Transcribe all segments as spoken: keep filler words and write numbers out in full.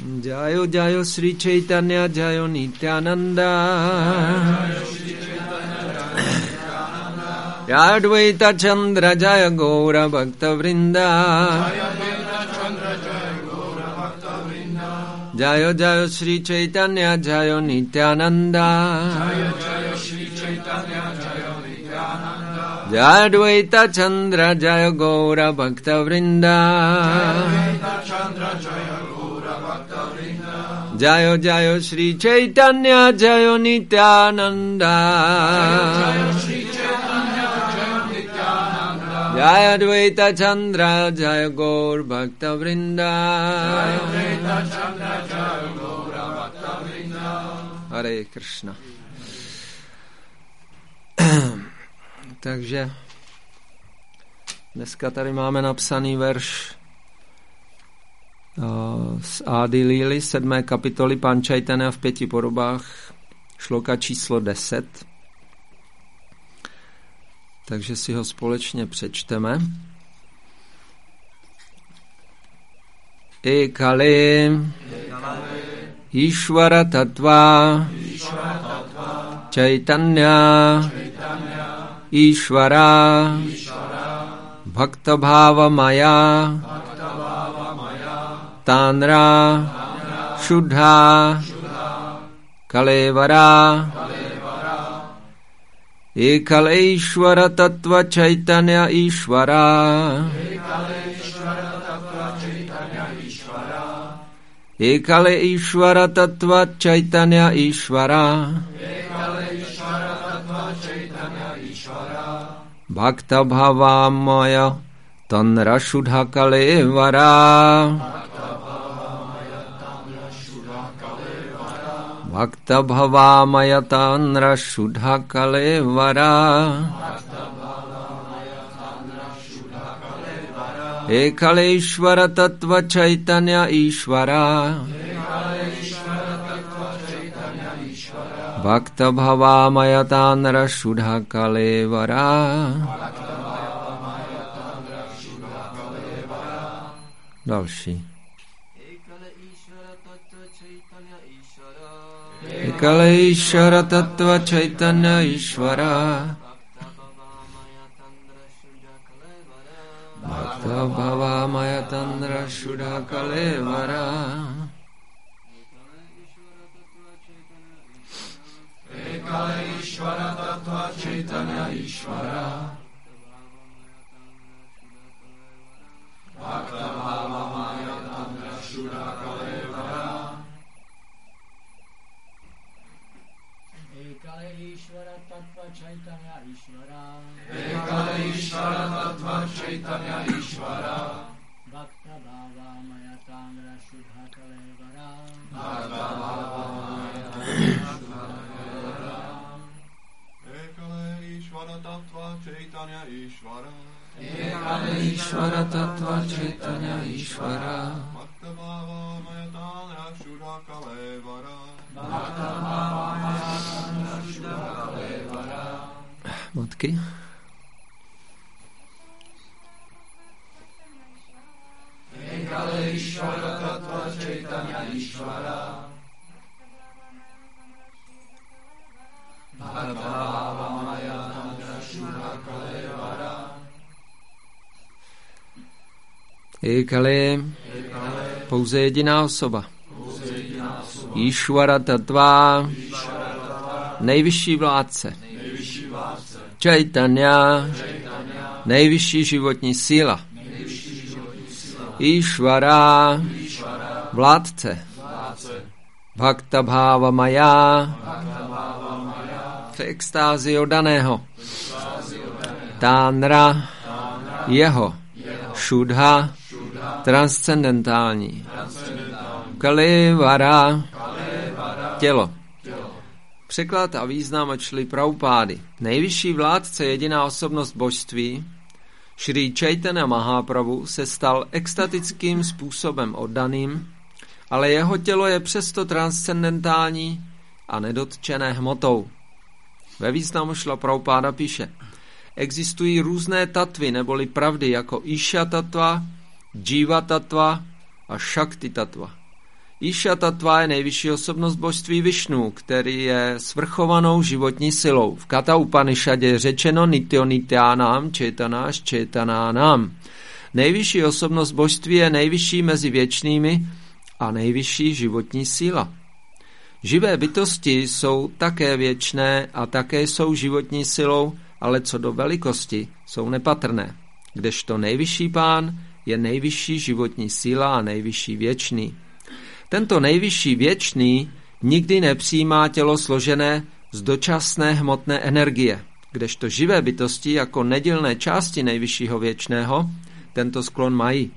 Jayo Jayo Sri Chaitanya Jayo Nityananda Jaya Advaita Chandra Jaya Gaura Bhakta Vrinda Jayo Jayo Sri Chaitanya Jayo Nityananda Jaya Advaita Chandra Jaya Gaura Bhakta Vrinda Jayo Jayo Sri Chaitanya Jayo Nityananda Jaya Advaita Chandra Jaya Gaur Bhakta Vrinda Hare Krishna. Takže dneska tady máme napsaný verš z Ády Líly, sedmé kapitoly Pančajtana v pěti podobách, šloka číslo deset. Takže si ho společně přečteme. Ekale Ishvara Tattva Chaitanya Ishvara Bhakta Bhava Maya Tanra Shuddha Kalevara Ekale Ishvara Tattva Chaitanya Ishvara Ekale Ishvara Tattva Chaitanya Ishvara Bhakta Bhava Maya Tanra Shuddha Kalevara Bhakta Bhava Maya Tanra Shuddha Kalevara Ekale Ishvara Tattva Chaitanya Ishvara Bhakta Bhava Maya Tanra Shuddha Kalevara. Další. Ekale Ishvara Tattva Chaitanya Ishvara Bhakta Bhava Maya Tanra Shuddha Kalevara Ekale Ishvara Tattva Chaitanya Ishvara Bhakta Bhava Maya Tanra Shuddha Kalevara Ekale Ishvara Tattva Chaitanya Ishvara Ekale Ishvara Tattva Chaitanya Ishvara Bhakta Bhava Maya Tanra Shuddha Kalevara Bhakta Bhava Maya Tanra Shuddha Kalevara Ekale Ishvara Tattva Chaitanya Ishvara Ekale Ishvara Tattva Chaitanya Ishvara Bhakta Bhava Maya Tanra Shuddha Kalevara Bhakta Bhava Maya Tanra Shuddha Kalevara. Matky. Ekale Ishvara Tattva Chaitanya Ishvara Bhakta Bhava Maya Tanra Shuddha Kalevara Ekale pouze jediná osoba. Ishvara Tattva nejvyšší vládce. Chaitanya nejvyšší životní síla. Ishvara vládce. Bhakta Bhava Maya v extázi oddaného. Tanra jeho. Shuddha transcendentální. Kalevara tělo. Překlad a význam od Šrily Prabhupády. Nejvyšší vládce, jediná osobnost božství, Šrý Chaitanya Mahaprabhu, se stal extatickým způsobem oddaným, ale jeho tělo je přesto transcendentální a nedotčené hmotou. Ve významu Šrila Prabhupáda píše: existují různé tatvy neboli pravdy jako Isha tattva, Jiva tattva a Shakti tattva. Íša Tattva je nejvyšší osobnost božství Višnu, který je svrchovanou životní silou. V Kata Upanishadě je řečeno Nityo Nityánám, Četanáš Četanánám. Nejvyšší osobnost božství je nejvyšší mezi věčnými a nejvyšší životní síla. Živé bytosti jsou také věčné a také jsou životní silou, ale co do velikosti jsou nepatrné, kdežto nejvyšší pán je nejvyšší životní síla a nejvyšší věčný. Tento nejvyšší věčný nikdy nepřijímá tělo složené z dočasné hmotné energie, kdežto živé bytosti jako nedílné části nejvyššího věčného tento sklon mají.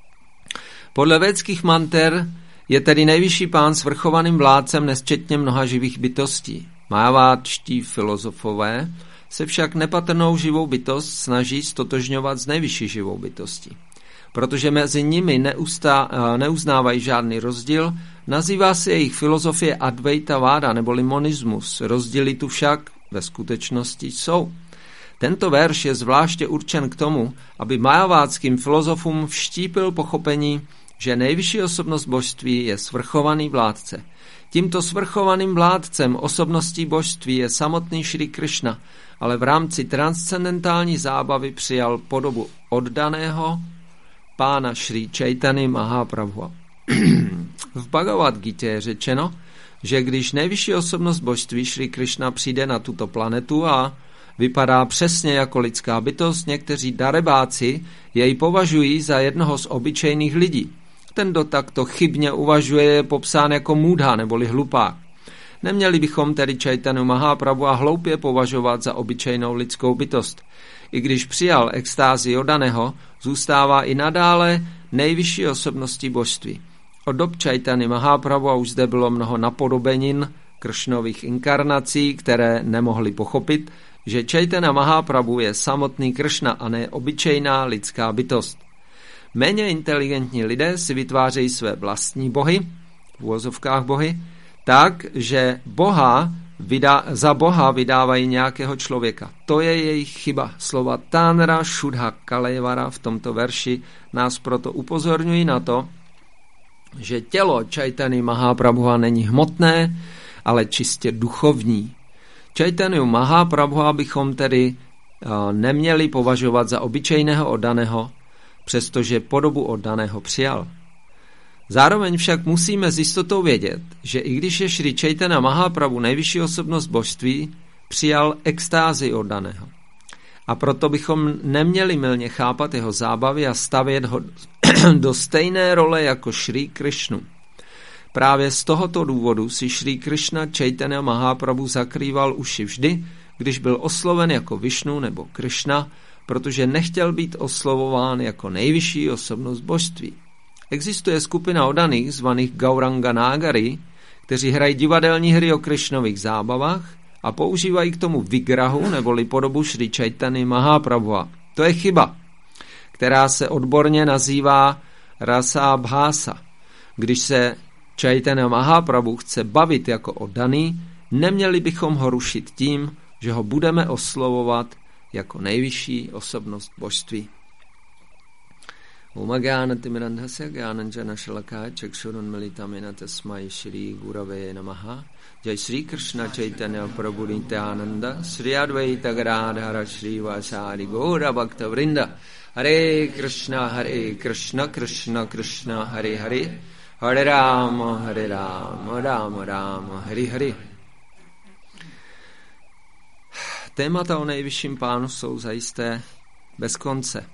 Podle védských manter je tedy nejvyšší pán svrchovaným vládcem nesčetně mnoha živých bytostí. Májavátští filozofové se však nepatrnou živou bytost snaží stotožňovat s nejvyšší živou bytostí. Protože mezi nimi neustá, neuznávají žádný rozdíl, nazývá se jejich filozofie Advaita Váda neboli monismus. Rozdíly tu však ve skutečnosti jsou. Tento verš je zvláště určen k tomu, aby majavátským filozofům vštípil pochopení, že nejvyšší osobnost božství je svrchovaný vládce. Tímto svrchovaným vládcem osobností božství je samotný Šrí Krišna, ale v rámci transcendentální zábavy přijal podobu oddaného pána Šrí Čaitany Mahaprabhu. V Bhagavad Gita je řečeno, že když nejvyšší osobnost božství Šrí Krišna přijde na tuto planetu a vypadá přesně jako lidská bytost, někteří darebáci jej považují za jednoho z obyčejných lidí. Ten, kdo takto chybně uvažuje, je popsán jako můdha neboli hlupák. Neměli bychom tedy Čaitanu Mahaprabhu a hloupě považovat za obyčejnou lidskou bytost. I když přijal extázi oddaného, zůstává i nadále nejvyšší osobností božství. Od dob Čaitany Mahaprabhu a už zde bylo mnoho napodobenin Kršnových inkarnací, které nemohly pochopit, že Čaitana Mahaprabhu je samotný Kršna a ne obyčejná lidská bytost. Méně inteligentní lidé si vytvářejí své vlastní bohy, v uvozovkách bohy, tak, že boha vydá, za boha vydávají nějakého člověka. To je jejich chyba. Slova Tanra Šudha Kalevara v tomto verši nás proto upozorňují na to, že tělo Čaitany Mahaprabhu není hmotné, ale čistě duchovní. Čaitanu Mahaprabhu bychom tedy neměli považovat za obyčejného oddaného, přestože podobu oddaného přijal. Zároveň však musíme s jistotou vědět, že i když je Šrí Čaitana Mahaprabhu nejvyšší osobnost božství, přijal extázi oddaného. A proto bychom neměli mylně chápat jeho zábavy a stavět ho do stejné role jako Šrí Krišnu. Právě z tohoto důvodu si Šrí Krišna Čaitana Mahaprabhu zakrýval uši vždy, když byl osloven jako Višnu nebo Krišna, protože nechtěl být oslovován jako nejvyšší osobnost božství. Existuje skupina oddaných zvaných Gauranga Nágari, kteří hrají divadelní hry o Krišnových zábavách a používají k tomu vigrahu neboli podobu Šrí Čaitany Mahaprabhu. To je chyba, která se odborně nazývá rasabhása. Když se Čaitana Mahaprabhu chce bavit jako oddaný, neměli bychom ho rušit tím, že ho budeme oslovovat jako nejvyšší osobnost božství. Umagyanatimirandhasya gyananjana shalakaya chakshurunmilitamena tasmai Shri Gurave namaha. Jai Shri Krishna Chaitanya Prabhu Nityananda Shri Advaita Gadadhara Shri Vasari Gaura Bhakta Vrinda. Hare Krishna Hare Krishna Krishna Krishna Hare Hare Hare Rama Hare Rama Rama Rama Hare Hare. Témata o nejvyšším pánu jsou zajisté bez konce.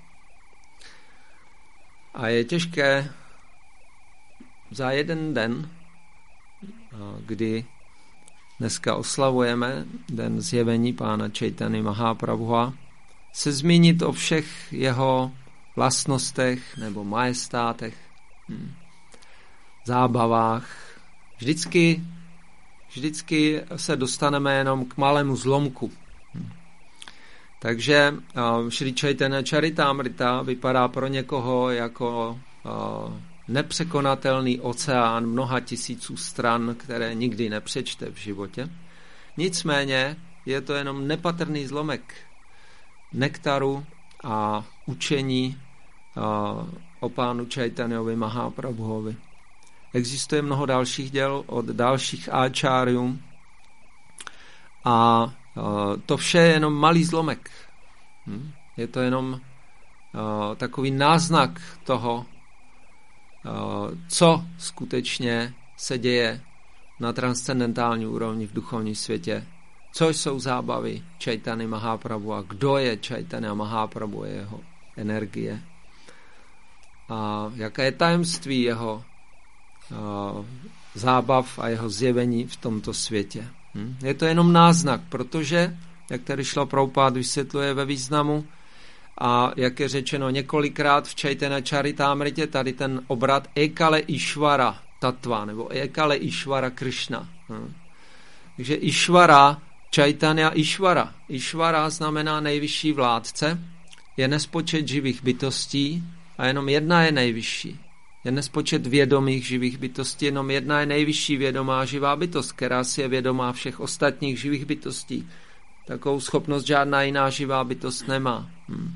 A je těžké za jeden den, kdy dneska oslavujeme den zjevení pána Čaitany Mahaprabhu, se zmínit o všech jeho vlastnostech nebo majestátech, hm, zábavách. Vždycky, vždycky se dostaneme jenom k malému zlomku. Hm. Takže uh, Šrí Čaitanya Charitamrita vypadá pro někoho jako uh, nepřekonatelný oceán mnoha tisíců stran, které nikdy nepřečte v životě. Nicméně je to jenom nepatrný zlomek nektaru a učení uh, o pánu Čaitanyovi Mahaprabhuovi. existuje mnoho dalších děl od dalších áčáriů a to vše je jenom malý zlomek. Je to jenom takový náznak toho, co skutečně se děje na transcendentální úrovni v duchovním světě. Co jsou zábavy Chaitanya Mahaprabhu a kdo je Chaitanya Mahaprabhu, jeho energie. A jaké je tajemství jeho uh, zábav a jeho zjevení v tomto světě. Hm? Je to jenom náznak, protože, jak tady šlo Prabhupád vysvětluje ve významu, a jak je řečeno několikrát v Chaitanya Charitamritě, tady ten obrat Ekale Ishvara Tattva, nebo Ekale Ishvara Krishna. Hm? Takže Ishvara, Chaitanya Ishvara. Ishvara znamená nejvyšší vládce, je nespočet živých bytostí a jenom jedna je nejvyšší. Je nespočet vědomých živých bytostí, jenom jedna je nejvyšší vědomá živá bytost, která si je vědomá všech ostatních živých bytostí. Takovou schopnost žádná jiná živá bytost nemá. Hm.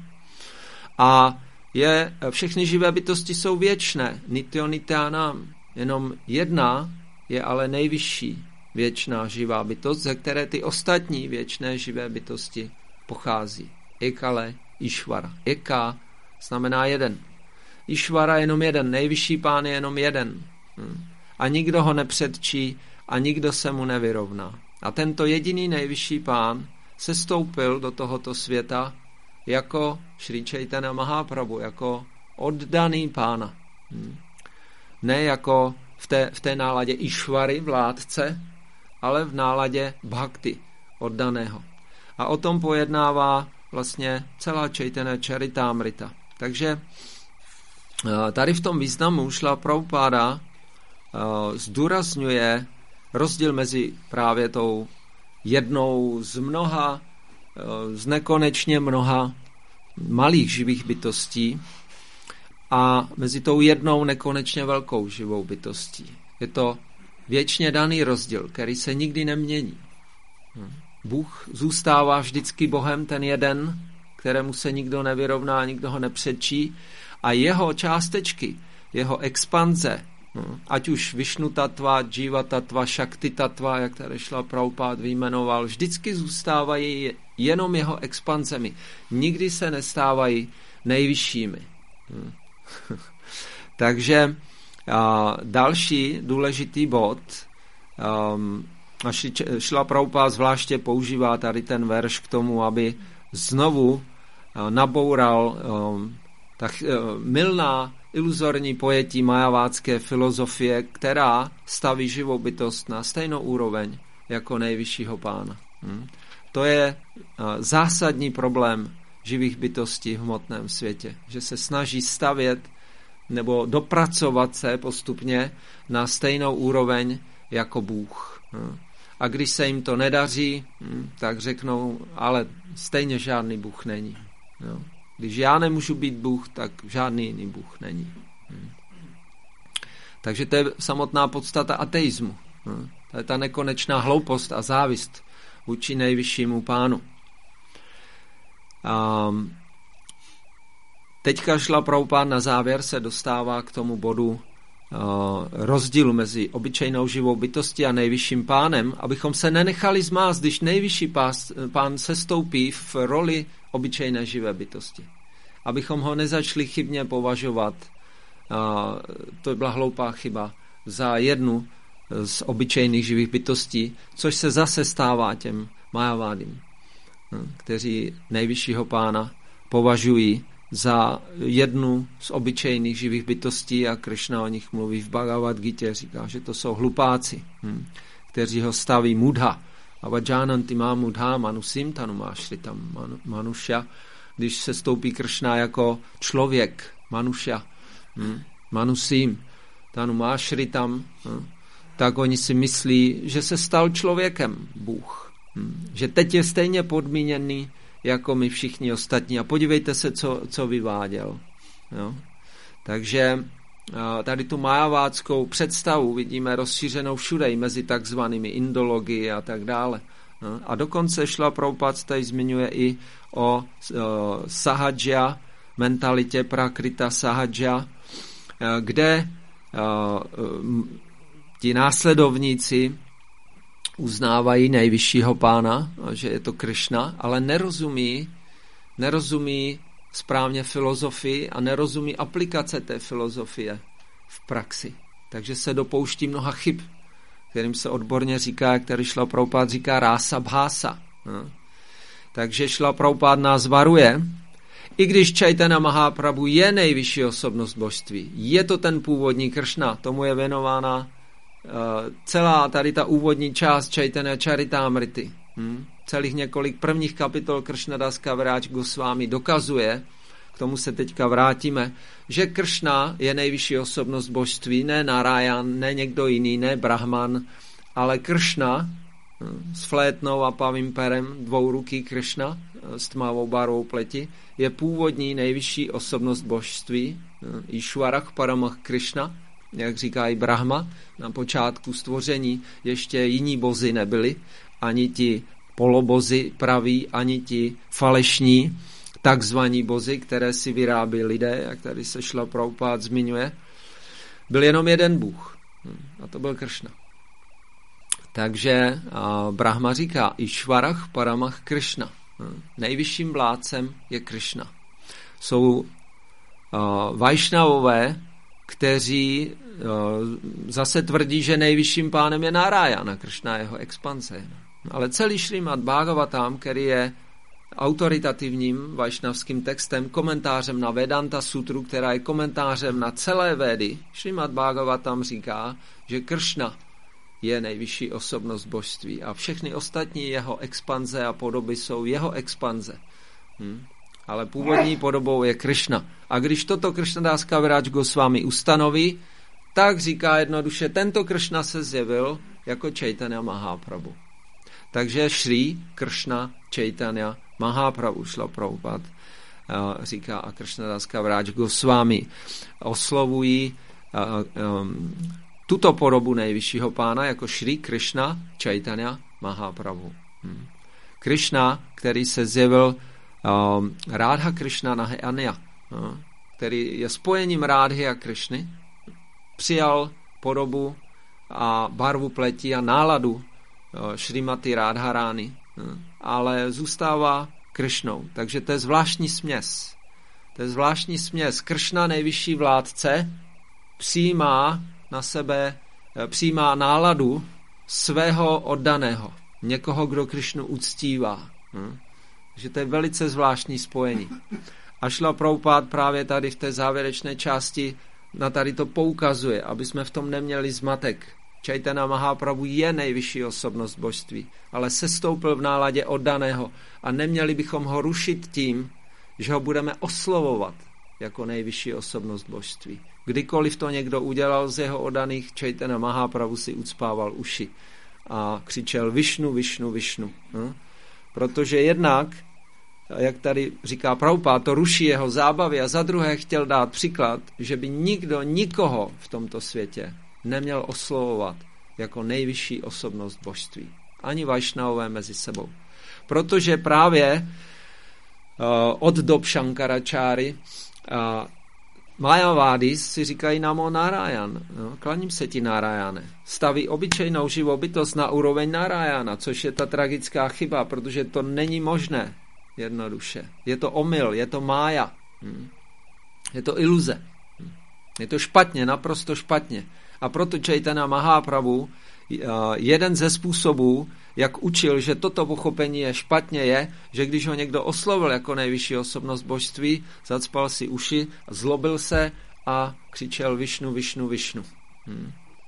A je, všechny živé bytosti jsou věčné, nityo nityanam. Jenom jedna je ale nejvyšší věčná živá bytost, ze které ty ostatní věčné živé bytosti pochází. Ekale Ishvara. Eka znamená jeden. Ishvara je jenom jeden, nejvyšší pán je jenom jeden. Hm. A nikdo ho nepředčí a nikdo se mu nevyrovná. A tento jediný nejvyšší pán se stoupil do tohoto světa jako Šrí Chaitanya Mahaprabhu, jako oddaný pána. Hm. Ne jako v té, v té náladě Ishvary, vládce, ale v náladě bhakti, oddaného. A o tom pojednává vlastně celá Chaitanya Charitamrita. Takže tady v tom významu šla Prabhupáda zdůrazňuje rozdíl mezi právě tou jednou z mnoha, z nekonečně mnoha malých živých bytostí a mezi tou jednou nekonečně velkou živou bytostí. Je to věčně daný rozdíl, který se nikdy nemění. Bůh zůstává vždycky Bohem, ten jeden, kterému se nikdo nevyrovná, nikdo ho nepředčí, a jeho částečky, jeho expanze, ať už Višnu tattva, Jiva tattva, Shakti tattva, jak tady šla Prabhupád vyjmenoval, vždycky zůstávají jenom jeho expanzemi. Nikdy se nestávají nejvyššími. Takže a další důležitý bod, um, a šla Prabhupád zvláště používá tady ten verš k tomu, aby znovu uh, naboural um, tak uh, mylná iluzorní pojetí majavácké filozofie, která staví živou bytost na stejnou úroveň jako nejvyššího pána. Hmm. To je uh, zásadní problém živých bytostí v hmotném světě, že se snaží stavět nebo dopracovat se postupně na stejnou úroveň jako Bůh. Hmm. A když se jim to nedaří, hmm, tak řeknou, ale stejně žádný Bůh není. Jo. Když já nemůžu být Bůh, tak žádný jiný Bůh není. Hmm. Takže to je samotná podstata ateismu. Hmm. To je ta nekonečná hloupost a závist vůči nejvyššímu pánu. Um, teďka šla Prabhupád na závěr, se dostává k tomu bodu uh, rozdílu mezi obyčejnou živou bytostí a nejvyšším pánem, abychom se nenechali zmást, když nejvyšší pás, pán se stoupí v roli obyčejné živé bytosti. Abychom ho nezačali chybně považovat, uh, to byla hloupá chyba, za jednu z obyčejných živých bytostí, což se zase stává těm majavádím, kteří nejvyššího pána považují za jednu z obyčejných živých bytostí a Krishna o nich mluví v Bhagavad Gita, říká, že to jsou hlupáci, hm, kteří ho staví mudha. Avajjananti má mudha manusim tanumášritam manušya, když se stoupí Krishna jako člověk, manušya, hm, manusim tanumášritam, hm, tak oni si myslí, že se stal člověkem Bůh. Hm, že teď je stejně podmíněný jako my všichni ostatní. A podívejte se, co, co vyváděl. Jo? Takže tady tu majaváckou představu vidíme rozšířenou všude, i mezi takzvanými indology a tak dále. Jo? A dokonce šla Prabhupád tady zmiňuje i o, o sahadža, mentalitě prakrita sahadža, kde ti následovníci uznávají nejvyššího pána, že je to Krišna, ale nerozumí, nerozumí správně filozofii a nerozumí aplikace té filozofie v praxi. Takže se dopouští mnoha chyb, kterým se odborně říká, který Šrila Prabhupád říká rása bhása. No. Takže Šrila Prabhupád nás varuje, i když Chaitanya Mahaprabhu je nejvyšší osobnost božství, je to ten původní Kršna, tomu je věnována uh, celá tady ta úvodní část Chaitanya Charitamrity. Hmm? Celých několik prvních kapitol Kršnadas Kaviraj Goswami dokazuje, k tomu se teďka vrátíme, že Kršna je nejvyšší osobnost božství, ne Narayan, ne někdo jiný, ne Brahman, ale Kršna s flétnou a pavým perem, dvouruký Kršna s tmavou barvou pleti, je původní nejvyšší osobnost božství, Išvarach Paramach Krishna, jak říká i Brahma, na počátku stvoření ještě jiní bozi nebyli, ani ti polobozi praví, ani ti falešní, takzvaní bozi, které si vyrábí lidé, jak tady se Šrila Prabhupád zmiňuje, byl jenom jeden Bůh. A to byl Kršna. Takže Brahma říká Išvarach Paramach Krishna. Nejvyšším vládcem je Kršna. Jsou Vajšnavové, kteří zase tvrdí, že nejvyšším pánem je Narayana, Kršna jeho expanse. Ale celý Šrímad Bhagavatam, který je autoritativním vajšnavským textem, komentářem na Vedanta sutru, která je komentářem na celé Védy, Šrímad Bhagavatam říká, že Kršna je nejvyšší osobnost božství a všechny ostatní jeho expanze a podoby jsou jeho expanze. Hm? Ale původní podobou je Kršna. A když toto Kršnadas Kaviraj Goswami ustanoví, tak říká jednoduše, tento Kršna se zjevil jako Chaitanya Mahaprabhu. Takže Šrí Kršna Chaitanya Mahaprabhu, Šrila Prabhupád říká, a Kršnadas Kaviraj Goswami oslovují um, tuto podobu nejvyššího pána jako Šrí Kršna Chaitanya Mahaprabhu. Hmm. Kršna, který se zjevil um, Rádha Kršna Nahaya, uh, který je spojením Rádhy a Kršny, přijal podobu a barvu pleti a náladu uh, Šrimati Rádharány, uh, ale zůstává Kršnou. Takže to je zvláštní směs. To je zvláštní směs. Kršna, nejvyšší vládce, přijímá na sebe, přijímá náladu svého oddaného. Někoho, kdo Krišnu uctívá. Hm? Takže to je velice zvláštní spojení. A Šrila Prabhupád právě tady v té závěrečné části na tady to poukazuje, aby jsme v tom neměli zmatek. Chaitanya Mahaprabhu je nejvyšší osobnost božství, ale sestoupil v náladě oddaného a neměli bychom ho rušit tím, že ho budeme oslovovat jako nejvyšší osobnost božství. Kdykoliv to někdo udělal z jeho oddaných, Chaitanya Mahaprabhu si ucpával uši a křičel Višnu, Višnu, Višnu. Hm? Protože jednak, jak tady říká Prabhupád, to ruší jeho zábavy a za druhé chtěl dát příklad, že by nikdo nikoho v tomto světě neměl oslovovat jako nejvyšší osobnost božství. Ani vajšnavové mezi sebou. Protože právě uh, od dob Šankaračáry uh, Majavády si říkají Namo Narayan. No, klaním se ti, Narayane. Staví obyčejnou živou bytost na úroveň Narayana, což je ta tragická chyba, protože to není možné jednoduše. Je to omyl, je to mája. Hm. Je to iluze. Hm. Je to špatně, naprosto špatně. A proto Chaitanya Mahaprabhu jeden ze způsobů, jak učil, že toto pochopení je špatně, je, že když ho někdo oslovil jako nejvyšší osobnost božství, zacpal si uši, zlobil se a křičel Višnu, Višnu, Višnu. Hmm.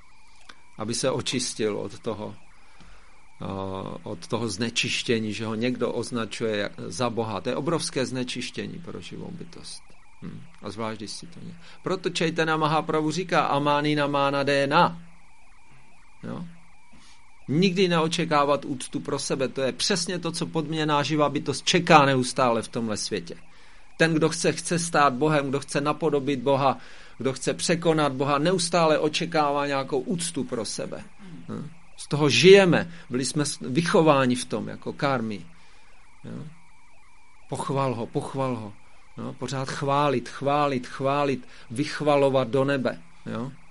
Aby se očistil od toho, od toho znečištění, že ho někdo označuje za Boha. To je obrovské znečištění pro živou bytost. Hmm. A zvlášť, když si to ne. Proto Chaitanya Mahaprabhu říká Amánina mána déna. Jo? Nikdy neočekávat úctu pro sebe. To je přesně to, co podměněná živá bytost čeká neustále v tomhle světě. Ten, kdo chce, chce stát Bohem, kdo chce napodobit Boha, kdo chce překonat Boha, neustále očekává nějakou úctu pro sebe. Hm? Z toho žijeme. Byli jsme vychováni v tom, jako karmy. Jo? Pochval ho, pochval ho. No, pořád chválit, chválit, chválit, vychvalovat do nebe. Jo?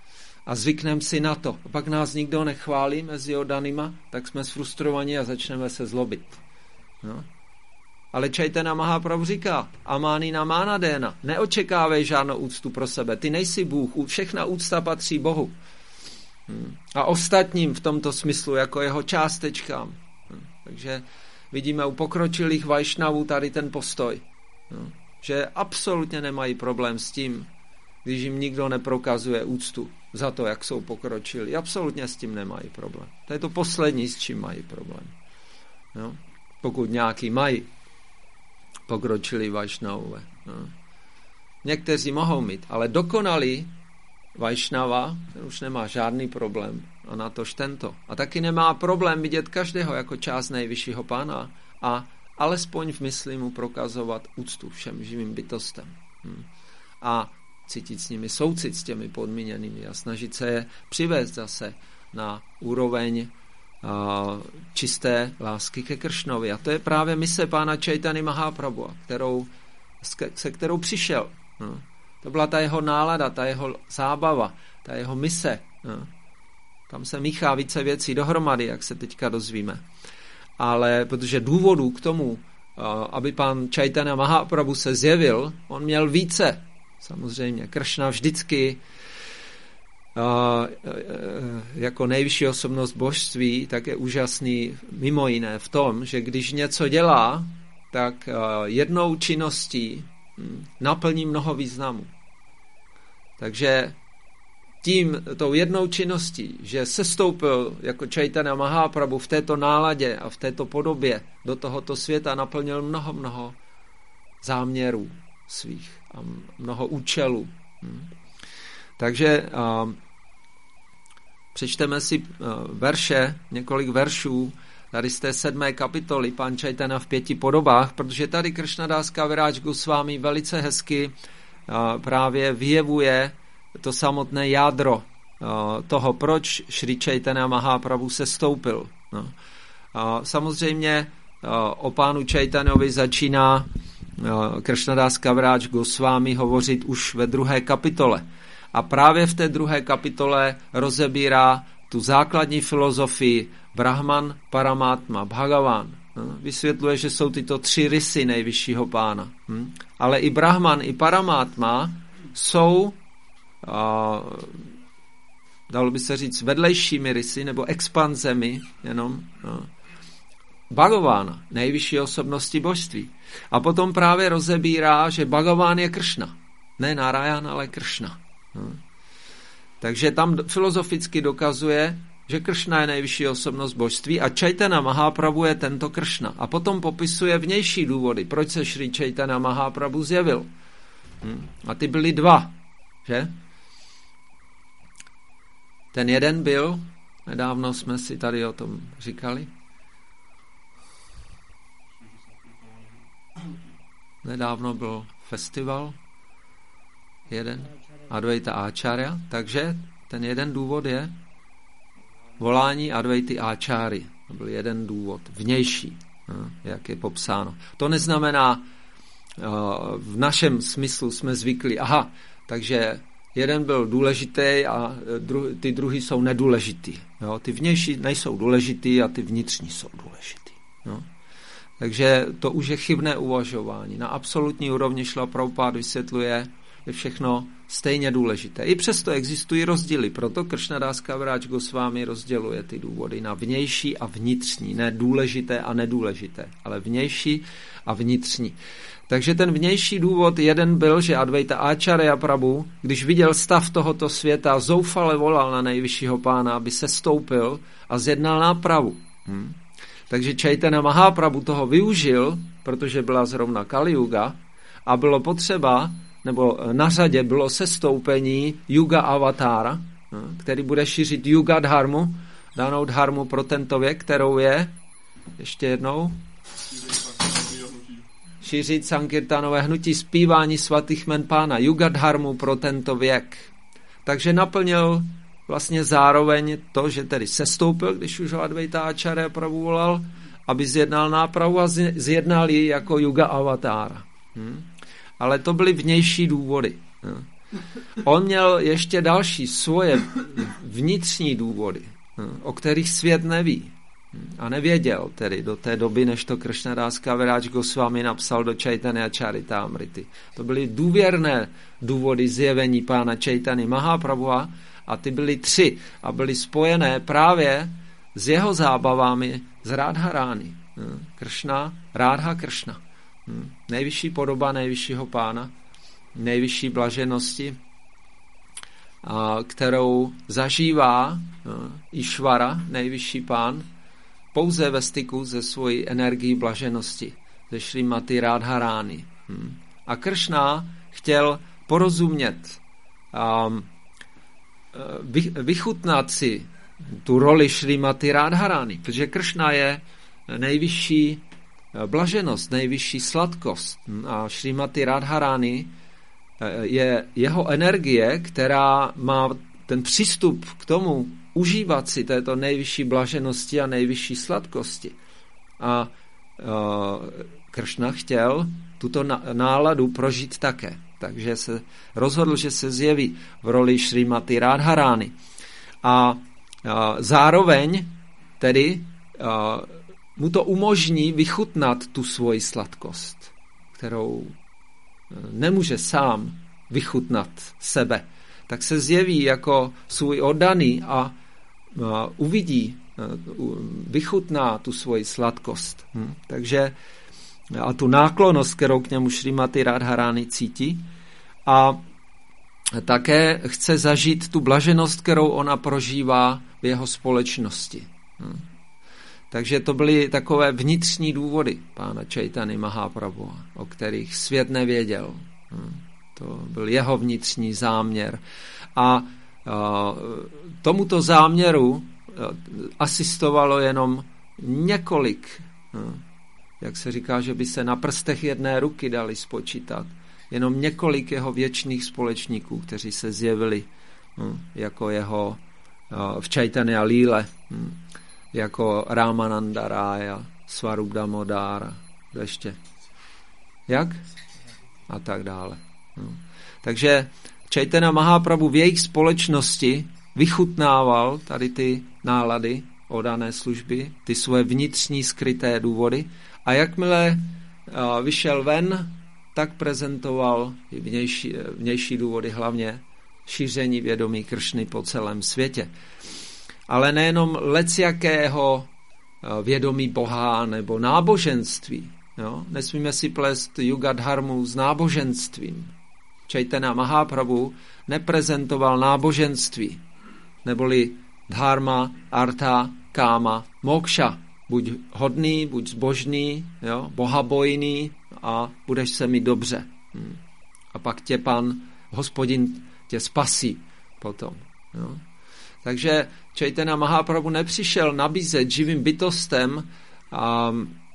a zvykneme si na to. A pak nás nikdo nechválí mezi oddanýma, tak jsme sfrustrovaní a začneme se zlobit. No. Ale Chaitanya Mahaprabhu říká, amánina mánadéna, neočekávej žádnou úctu pro sebe, ty nejsi Bůh, všechna úcta patří Bohu. Hmm. A ostatním v tomto smyslu, jako jeho částečkám. Hmm. Takže vidíme u pokročilých vajšnavů tady ten postoj, no. Že absolutně nemají problém s tím, když jim nikdo neprokazuje úctu za to, jak jsou pokročilí. Absolutně s tím nemají problém. To je to poslední, s čím mají problém. No. Pokud nějaký mají pokročilí vajšnavové. No. Někteří mohou mít, ale dokonalý vajšnava, ten už nemá žádný problém. A natož tento. A taky nemá problém vidět každého jako část nejvyššího pána a alespoň v mysli mu prokazovat úctu všem živým bytostem. Hmm. A cítit s nimi soucit s těmi podmíněnými a snažit se je přivést zase na úroveň a, čisté lásky ke Kršnovi. A to je právě mise pána Chaitanya Mahaprabhu, kterou, se kterou přišel. No. To byla ta jeho nálada, ta jeho zábava, ta jeho mise. No. Tam se míchá více věcí dohromady, jak se teďka dozvíme. Ale protože důvodů k tomu, aby pán Chaitanya Mahaprabhu se zjevil, on měl více. Samozřejmě, Kršna vždycky jako nejvyšší osobnost božství, tak je úžasný mimo jiné v tom, že když něco dělá, tak jednou činností naplní mnoho významů. Takže tím, tou jednou činností, že sestoupil jako Chaitanya Mahaprabhu v této náladě a v této podobě do tohoto světa, naplnil mnoho, mnoho záměrů svých a mnoho účelů. Hm. Takže uh, přečteme si uh, verše, několik veršů tady z té sedmé kapitoly pán Chaitanya v pěti podobách, protože tady Kršnadas Kaviraj Goswami velice hezky uh, právě vyjevuje to samotné jádro uh, toho, proč Šri Chaitanya Mahaprabhu se stoupil. No. Uh, samozřejmě uh, o pánu Chaitanyovi začíná uh, Kršnadas Kaviraj Goswami hovořit už ve druhé kapitole. A právě v té druhé kapitole rozebírá tu základní filozofii Brahman, Paramatma, Bhagavan. No. Vysvětluje, že jsou tyto tři rysy nejvyššího pána. Hm? Ale i Brahman, i Paramatma jsou a dalo by se říct vedlejšími rysy nebo expanzemi jenom no, Bhagavána, nejvyšší osobnosti božství. A potom právě rozebírá, že Bhagaván je Kršna. Ne Narayan, ale Kršna. No. Takže tam filozoficky dokazuje, že Kršna je nejvyšší osobnost božství a Chaitanya Mahaprabhu je tento Kršna. A potom popisuje vnější důvody, proč se Šri Chaitanya Mahaprabhu zjevil. Hm? A ty byly dva, že? Ten jeden byl, nedávno jsme si tady o tom říkali, nedávno byl festival, jeden, Advaita Acharya, takže ten jeden důvod je volání Advaity Acharya. To byl jeden důvod, vnější, jak je popsáno. To neznamená, v našem smyslu jsme zvykli, aha, takže jeden byl důležitý a dru, ty druhý jsou nedůležitý. Jo? Ty vnější nejsou důležitý a ty vnitřní jsou důležitý. Jo? Takže to už je chybné uvažování. Na absolutní úrovni Šrila Prabhupád vysvětluje, je všechno stejně důležité. I přesto existují rozdíly, proto Kršnadas Kaviraj Goswami rozděluje ty důvody na vnější a vnitřní, ne důležité a nedůležité, ale vnější a vnitřní. Takže ten vnější důvod jeden byl, že Advaita Acharya Prabhu, když viděl stav tohoto světa, zoufale volal na nejvyššího pána, aby se stoupil a zjednal nápravu. Hm. Takže Chaitanya Mahaprabhu toho využil, protože byla zrovna Kali Yuga a bylo potřeba, nebo na řadě bylo sestoupení Yuga Avatára, který bude šířit Yuga dharmu, danou dharmu pro tento věk, kterou je, ještě jednou, šířit sankirtanové hnutí, zpívání svatých jmen pána, Yuga dharmu pro tento věk. Takže naplnil vlastně zároveň to, že tedy sestoupil, když už ho Advaita Acharya Prabhu volal, aby zjednal nápravu a zjednal ji jako Yuga Avatára. Hm? Ale to byly vnější důvody. Hm? On měl ještě další svoje vnitřní důvody, o kterých svět neví. A nevěděl tedy do té doby, než to Kršnadas Kaviraj Goswami napsal do Chaitanya Charitamrity. To byly důvěrné důvody zjevení pána Chaitanya Mahaprabhua a ty byly tři a byly spojené právě s jeho zábavami z Radharány. Kršna, Radha Kršna. Nejvyšší podoba nejvyššího pána, nejvyšší blaženosti, kterou zažívá Išvara, nejvyšší pán, pouze ve styku ze svojí energií blaženosti, ze Šrimati Radharány. A Kršna chtěl porozumět a vychutnat si tu roli Šrimati Radharány, protože Kršna je nejvyšší blaženost, nejvyšší sladkost. A Šrimati Radharány je jeho energie, která má ten přístup k tomu užívat si této nejvyšší blaženosti a nejvyšší sladkosti. A Kršna chtěl tuto náladu prožít také. Takže se rozhodl, že se zjeví v roli Šrimati Radharány. A zároveň tedy mu to umožní vychutnat tu svoji sladkost, kterou nemůže sám vychutnat sebe. Tak se zjeví jako svůj oddaný a uvidí, vychutná tu svoji sladkost. Hm? Takže a tu náklonnost, kterou k němu Šrimati Radharány cítí, a také chce zažít tu blaženost, kterou ona prožívá v jeho společnosti. Hm? Takže to byly takové vnitřní důvody pána Chaitanya Mahaprabhu, o kterých svět nevěděl. Hm? To byl jeho vnitřní záměr. A tomuto záměru asistovalo jenom několik, jak se říká, že by se na prstech jedné ruky dali spočítat, jenom několik jeho věčných společníků, kteří se zjevili jako jeho v Chaitanya Líle, jako Ramananda Raya, Swarup Damodara, ještě. Jak? A tak dále. Takže Chaitanya Mahaprabhu v jejich společnosti vychutnával tady ty nálady oddané služby, ty své vnitřní skryté důvody, a jakmile vyšel ven, tak prezentoval i vnější, vnější důvody, hlavně šíření vědomí Kršny po celém světě. Ale nejenom lecjakého vědomí Boha nebo náboženství. Jo? Nesmíme si plést yuga dharmu s náboženstvím. Chaitanya Mahaprabhu neprezentoval náboženství, neboli dharma, artha, káma, moksha. Buď hodný, buď zbožný, jo? Bohabojný a budeš se mít dobře. Hmm. A pak tě pan hospodin tě spasí potom. Jo? Takže Chaitanya Mahaprabhu nepřišel nabízet živým bytostem a,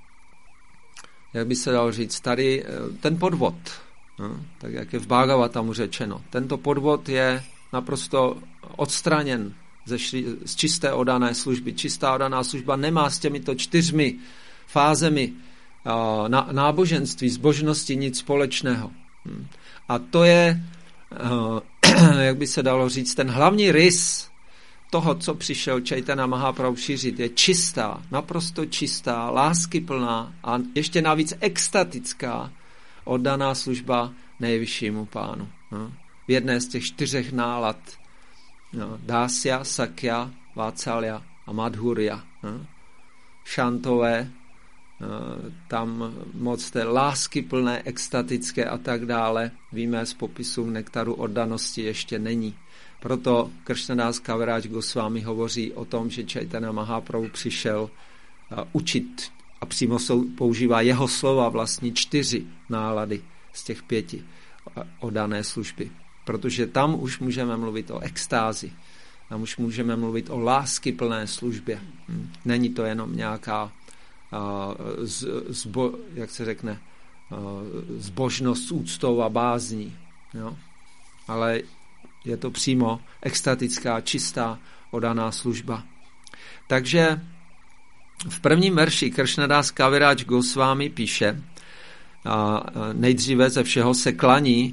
jak by se dalo říct, tady ten podvod. No, tak jak je v Bhagavatamu řečeno. Tento podvod je naprosto odstraněn ze šli, z čisté oddané služby. Čistá oddaná služba nemá s těmito čtyřmi fázemi uh, na, náboženství, zbožnosti nic společného. Hmm. A to je, uh, jak by se dalo říct, ten hlavní rys toho, co přišel Chaitanya Mahaprabhu šířit, je čistá, naprosto čistá, láskyplná a ještě navíc extatická oddaná služba nejvyššímu pánu. No. V jedné z těch čtyřech nálad no. Dásya, Sakya, Vatsalya a Madhurya. No. Šantové, no, tam moc té láskyplné, extatické a tak dále, víme z popisu nektaru oddanosti ještě není. Proto Kršnadas Kaviraj Goswami hovoří o tom, že Chaitanya Mahaprabhu přišel uh, učit a přímo sou, používá jeho slova vlastní čtyři nálady z těch pěti oddané služby. Protože tam už můžeme mluvit o extázi. Tam už můžeme mluvit o láskyplné službě. Hm. Není to jenom nějaká uh, z, zbo, jak se řekne, uh, zbožnost s úctou a bázní. Jo? Ale je to přímo extatická, čistá oddaná služba. Takže v prvním verši Kršnadas Kaviraj Goswami píše, a nejdříve ze všeho se klaní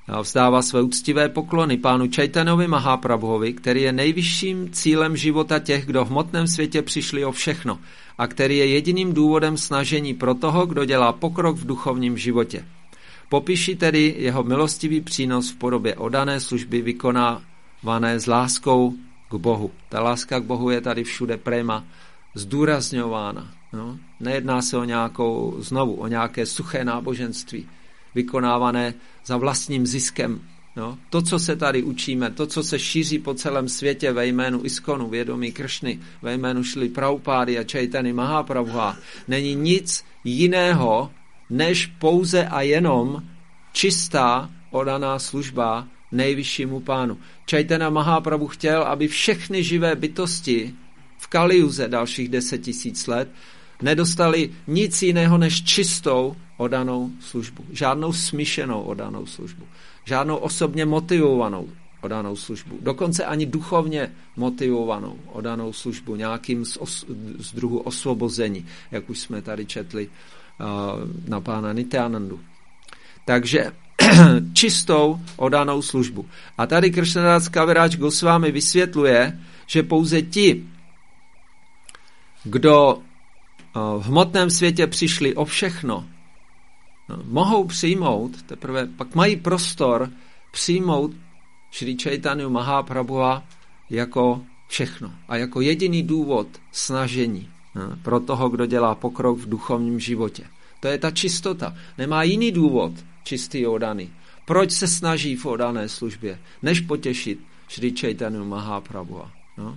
vzdává své úctivé poklony pánu Chaitanovi Mahaprabhuovi, který je nejvyšším cílem života těch, kdo v hmotném světě přišli o všechno a který je jediným důvodem snažení pro toho, kdo dělá pokrok v duchovním životě. Popíši tedy jeho milostivý přínos v podobě oddané služby vykonávané s láskou k Bohu. Ta láska k Bohu je tady všude prima zdůrazňována. No? Nejedná se o nějakou, znovu, o nějaké suché náboženství, vykonávané za vlastním ziskem. No? To, co se tady učíme, to, co se šíří po celém světě ve jménu Iskonu, vědomí Kršny, ve jménu Šrily Prabhupády a Chaitany Mahaprabhua, není nic jiného, než pouze a jenom čistá oddaná služba nejvyššímu pánu. Chaitanya Mahaprabhu chtěl, aby všechny živé bytosti v Kalijuze dalších deset tisíc let nedostali nic jiného než čistou oddanou službu. Žádnou smíšenou oddanou službu. Žádnou osobně motivovanou oddanou službu. Dokonce ani duchovně motivovanou oddanou službu. Nějakým z, os, z druhu osvobození, jak už jsme tady četli uh, na pána Nityanandu. Takže čistou oddanou službu. A tady Kršnadas Kaviraj Goswami vysvětluje, že pouze ti, kdo v hmotném světě přišli o všechno, mohou přijmout, teprve pak mají prostor přijmout Šrí Čaitanyu Mahaprabhua jako všechno a jako jediný důvod snažení pro toho, kdo dělá pokrok v duchovním životě. To je ta čistota. Nemá jiný důvod čistý oddaný. Proč se snaží v oddané službě, než potěšit Šrí Čaitanyu Mahaprabhua. No?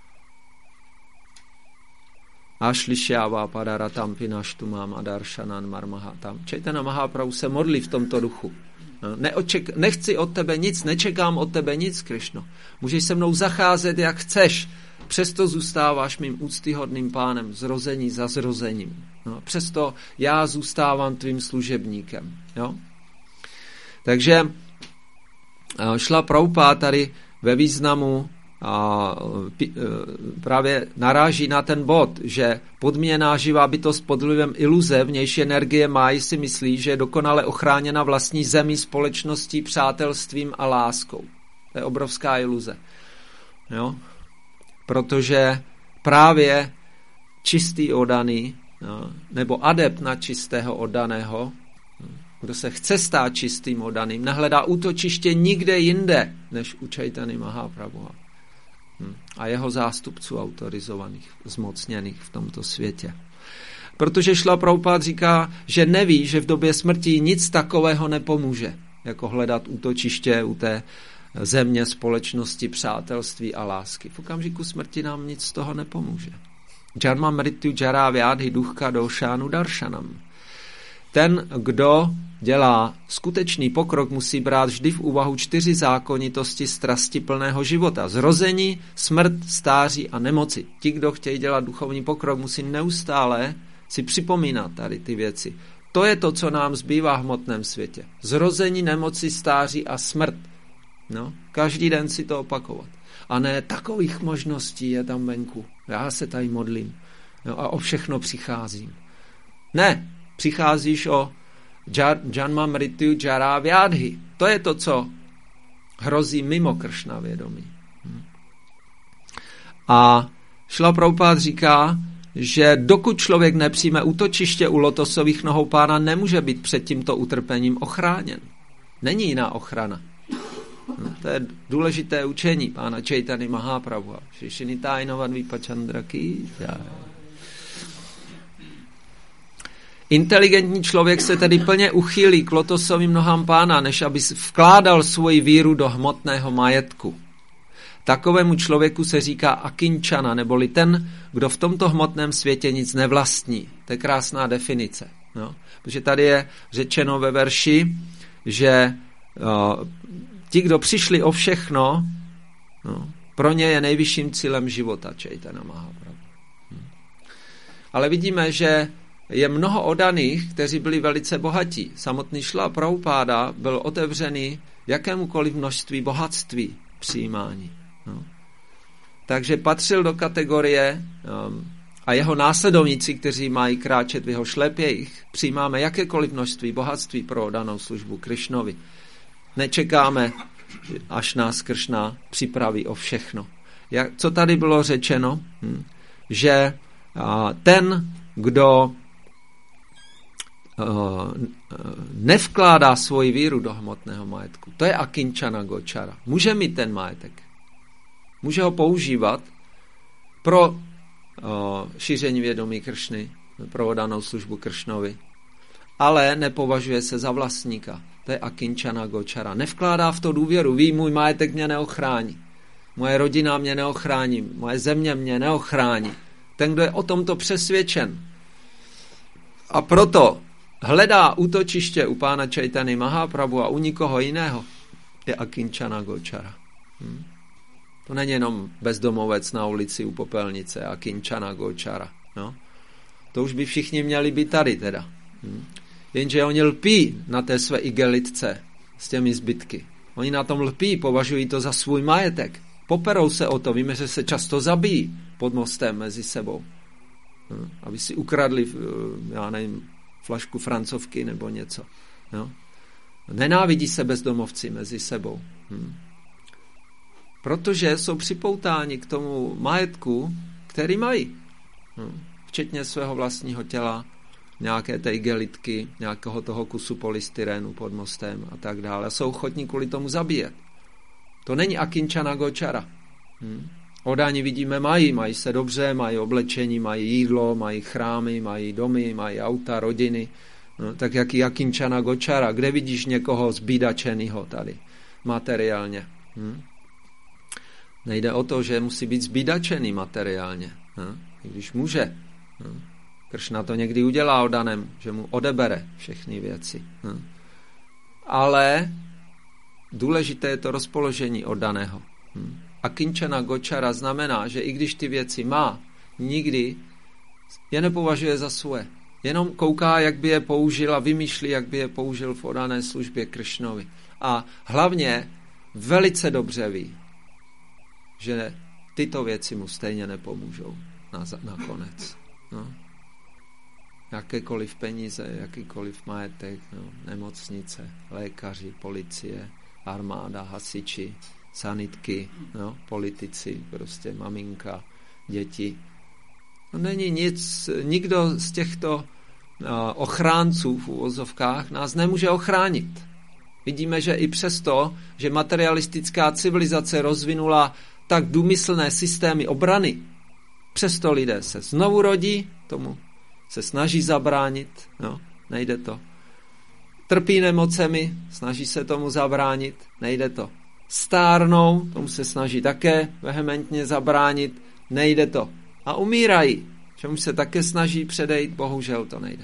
Ašlišyává padaratam pinaštumám adaršanan marmahatam. Chaitanya Mahaprabhu se modlí v tomto duchu. Neoček, nechci od tebe nic, nečekám od tebe nic, Krišno. Můžeš se mnou zacházet, jak chceš. Přesto zůstáváš mým úctyhodným pánem, zrození za zrozením. No, přesto já zůstávám tvým služebníkem. Jo? Takže Šrila Prabhupáda tady ve významu a právě naráží na ten bod, že podmíněná živá bytost pod vlivem iluze vnější energie májí si myslí, že je dokonale ochráněna vlastní zemí, společností, přátelstvím a láskou. To je obrovská iluze. Jo? Protože právě čistý oddaný, nebo adept na čistého oddaného, kdo se chce stát čistým oddaným, nehledá útočiště nikde jinde, než u Chaitany Mahaprabhua a jeho zástupců autorizovaných, zmocněných v tomto světě. Protože Šrila Prabhupáda říká, že neví, že v době smrti nic takového nepomůže, jako hledat útočiště u té země, společnosti, přátelství a lásky. V okamžiku smrti nám nic z toho nepomůže. Džarma mrityu džara vyádhy duchka došánu daršanam. Ten, kdo dělá skutečný pokrok, musí brát vždy v úvahu čtyři zákonitosti strasti plného života. Zrození, smrt, stáří a nemoci. Ti, kdo chtějí dělat duchovní pokrok, musí neustále si připomínat tady ty věci. To je to, co nám zbývá v hmotném světě. Zrození, nemoci, stáří a smrt. No, každý den si to opakovat. A ne, takových možností je tam venku. Já se tady modlím. No, a o všechno přicházím. Ne, přicházíš o Janma Mrityu Jara Vyádhy. To je to, co hrozí mimo Kršna vědomí. A Šrila Prabhupáda říká, že dokud člověk nepřijme útočiště u lotosových nohou pána, nemůže být před tímto utrpením ochráněn. Není jiná ochrana. No, to je důležité učení pána Chaitany Mahaprabhua. Shishinitájnovan Vipachandraki. Inteligentní člověk se tedy plně uchýlí k lotosovým nohám pána, než aby vkládal svoji víru do hmotného majetku. Takovému člověku se říká akinčana, neboli ten, kdo v tomto hmotném světě nic nevlastní. To je krásná definice. No? Protože tady je řečeno ve verši, že uh, ti, kdo přišli o všechno, no, pro ně je nejvyšším cílem života Chaitanya Mahaprabhu. Hm. Ale vidíme, že je mnoho oddaných, kteří byli velice bohatí. Samotný Šrila Prabhupáda byl otevřený jakémukoliv množství bohatství přijímání. No. Takže patřil do kategorie um, a jeho následovníci, kteří mají kráčet v jeho šlepě, jich přijímáme jakékoliv množství bohatství pro oddanou službu Krišnovi. Nečekáme, až nás Kršna připraví o všechno. Jak, co tady bylo řečeno? Hm? Že a, ten, kdo a, nevkládá svoji víru do hmotného majetku, to je akinčana gočara. Může mít ten majetek. Může ho používat pro a, šíření vědomí Kršny, pro oddanou službu Kršnovi, ale nepovažuje se za vlastníka. To je akinčana gočara. Nevkládá v to důvěru. Ví, můj majetek mě neochrání. Moje rodina mě neochrání. Moje země mě neochrání. Ten, kdo je o tomto přesvědčen a proto hledá útočiště u pána Chaitanya Mahaprabhu a u nikoho jiného, je akinčana gočara. Hm? To není jenom bezdomovec na ulici u popelnice, akinčana gočara. No? To už by všichni měli být tady teda. Hm? Jenže oni lpí na té své igelitce s těmi zbytky. Oni na tom lpí, považují to za svůj majetek. Poperou se o to, víme, že se často zabijí pod mostem mezi sebou. Hm? Aby si ukradli, já nevím, flašku francovky nebo něco. No? Nenávidí se bezdomovci mezi sebou. Hm? Protože jsou připoutáni k tomu majetku, který mají. Hm? Včetně svého vlastního těla, nějaké té igelitky, nějakého toho kusu polystyrenu pod mostem a tak dále. Jsou ochotní kvůli tomu zabíjet. To není akinčana gočara. Hm? Odáni vidíme mají, mají se dobře, mají oblečení, mají jídlo, mají chrámy, mají domy, mají auta, rodiny. No, tak jaký akinčana gočara? Kde vidíš někoho zbídačenýho tady materiálně? Hm? Nejde o to, že musí být zbídačený materiálně. Hm? I když může. Hm? Kršna to někdy udělá oddanem, že mu odebere všechny věci. Hm? Ale důležité je to rozpoložení oddaného. Hm? Akinčana gočara znamená, že i když ty věci má, nikdy je nepovažuje za svoje. Jenom kouká, jak by je použil a vymýšlí, jak by je použil v oddané službě Kršnovi. A hlavně velice dobře ví, že tyto věci mu stejně nepomůžou na, nakonec. No. Jakékoliv peníze, jakýkoliv majetek, no, nemocnice, lékaři, policie, armáda, hasiči, sanitky, no, politici, prostě maminka, děti. No, není nic, nikdo z těchto uh, ochránců v uvozovkách nás nemůže ochránit. Vidíme, že i přesto, že materialistická civilizace rozvinula tak důmyslné systémy obrany, přesto lidé se znovu rodí, tomu se snaží zabránit, no, nejde to. Trpí nemocemi, snaží se tomu zabránit, nejde to. Stárnou, tomu se snaží také vehementně zabránit, nejde to. A umírají, čemu se také snaží předejít, bohužel to nejde.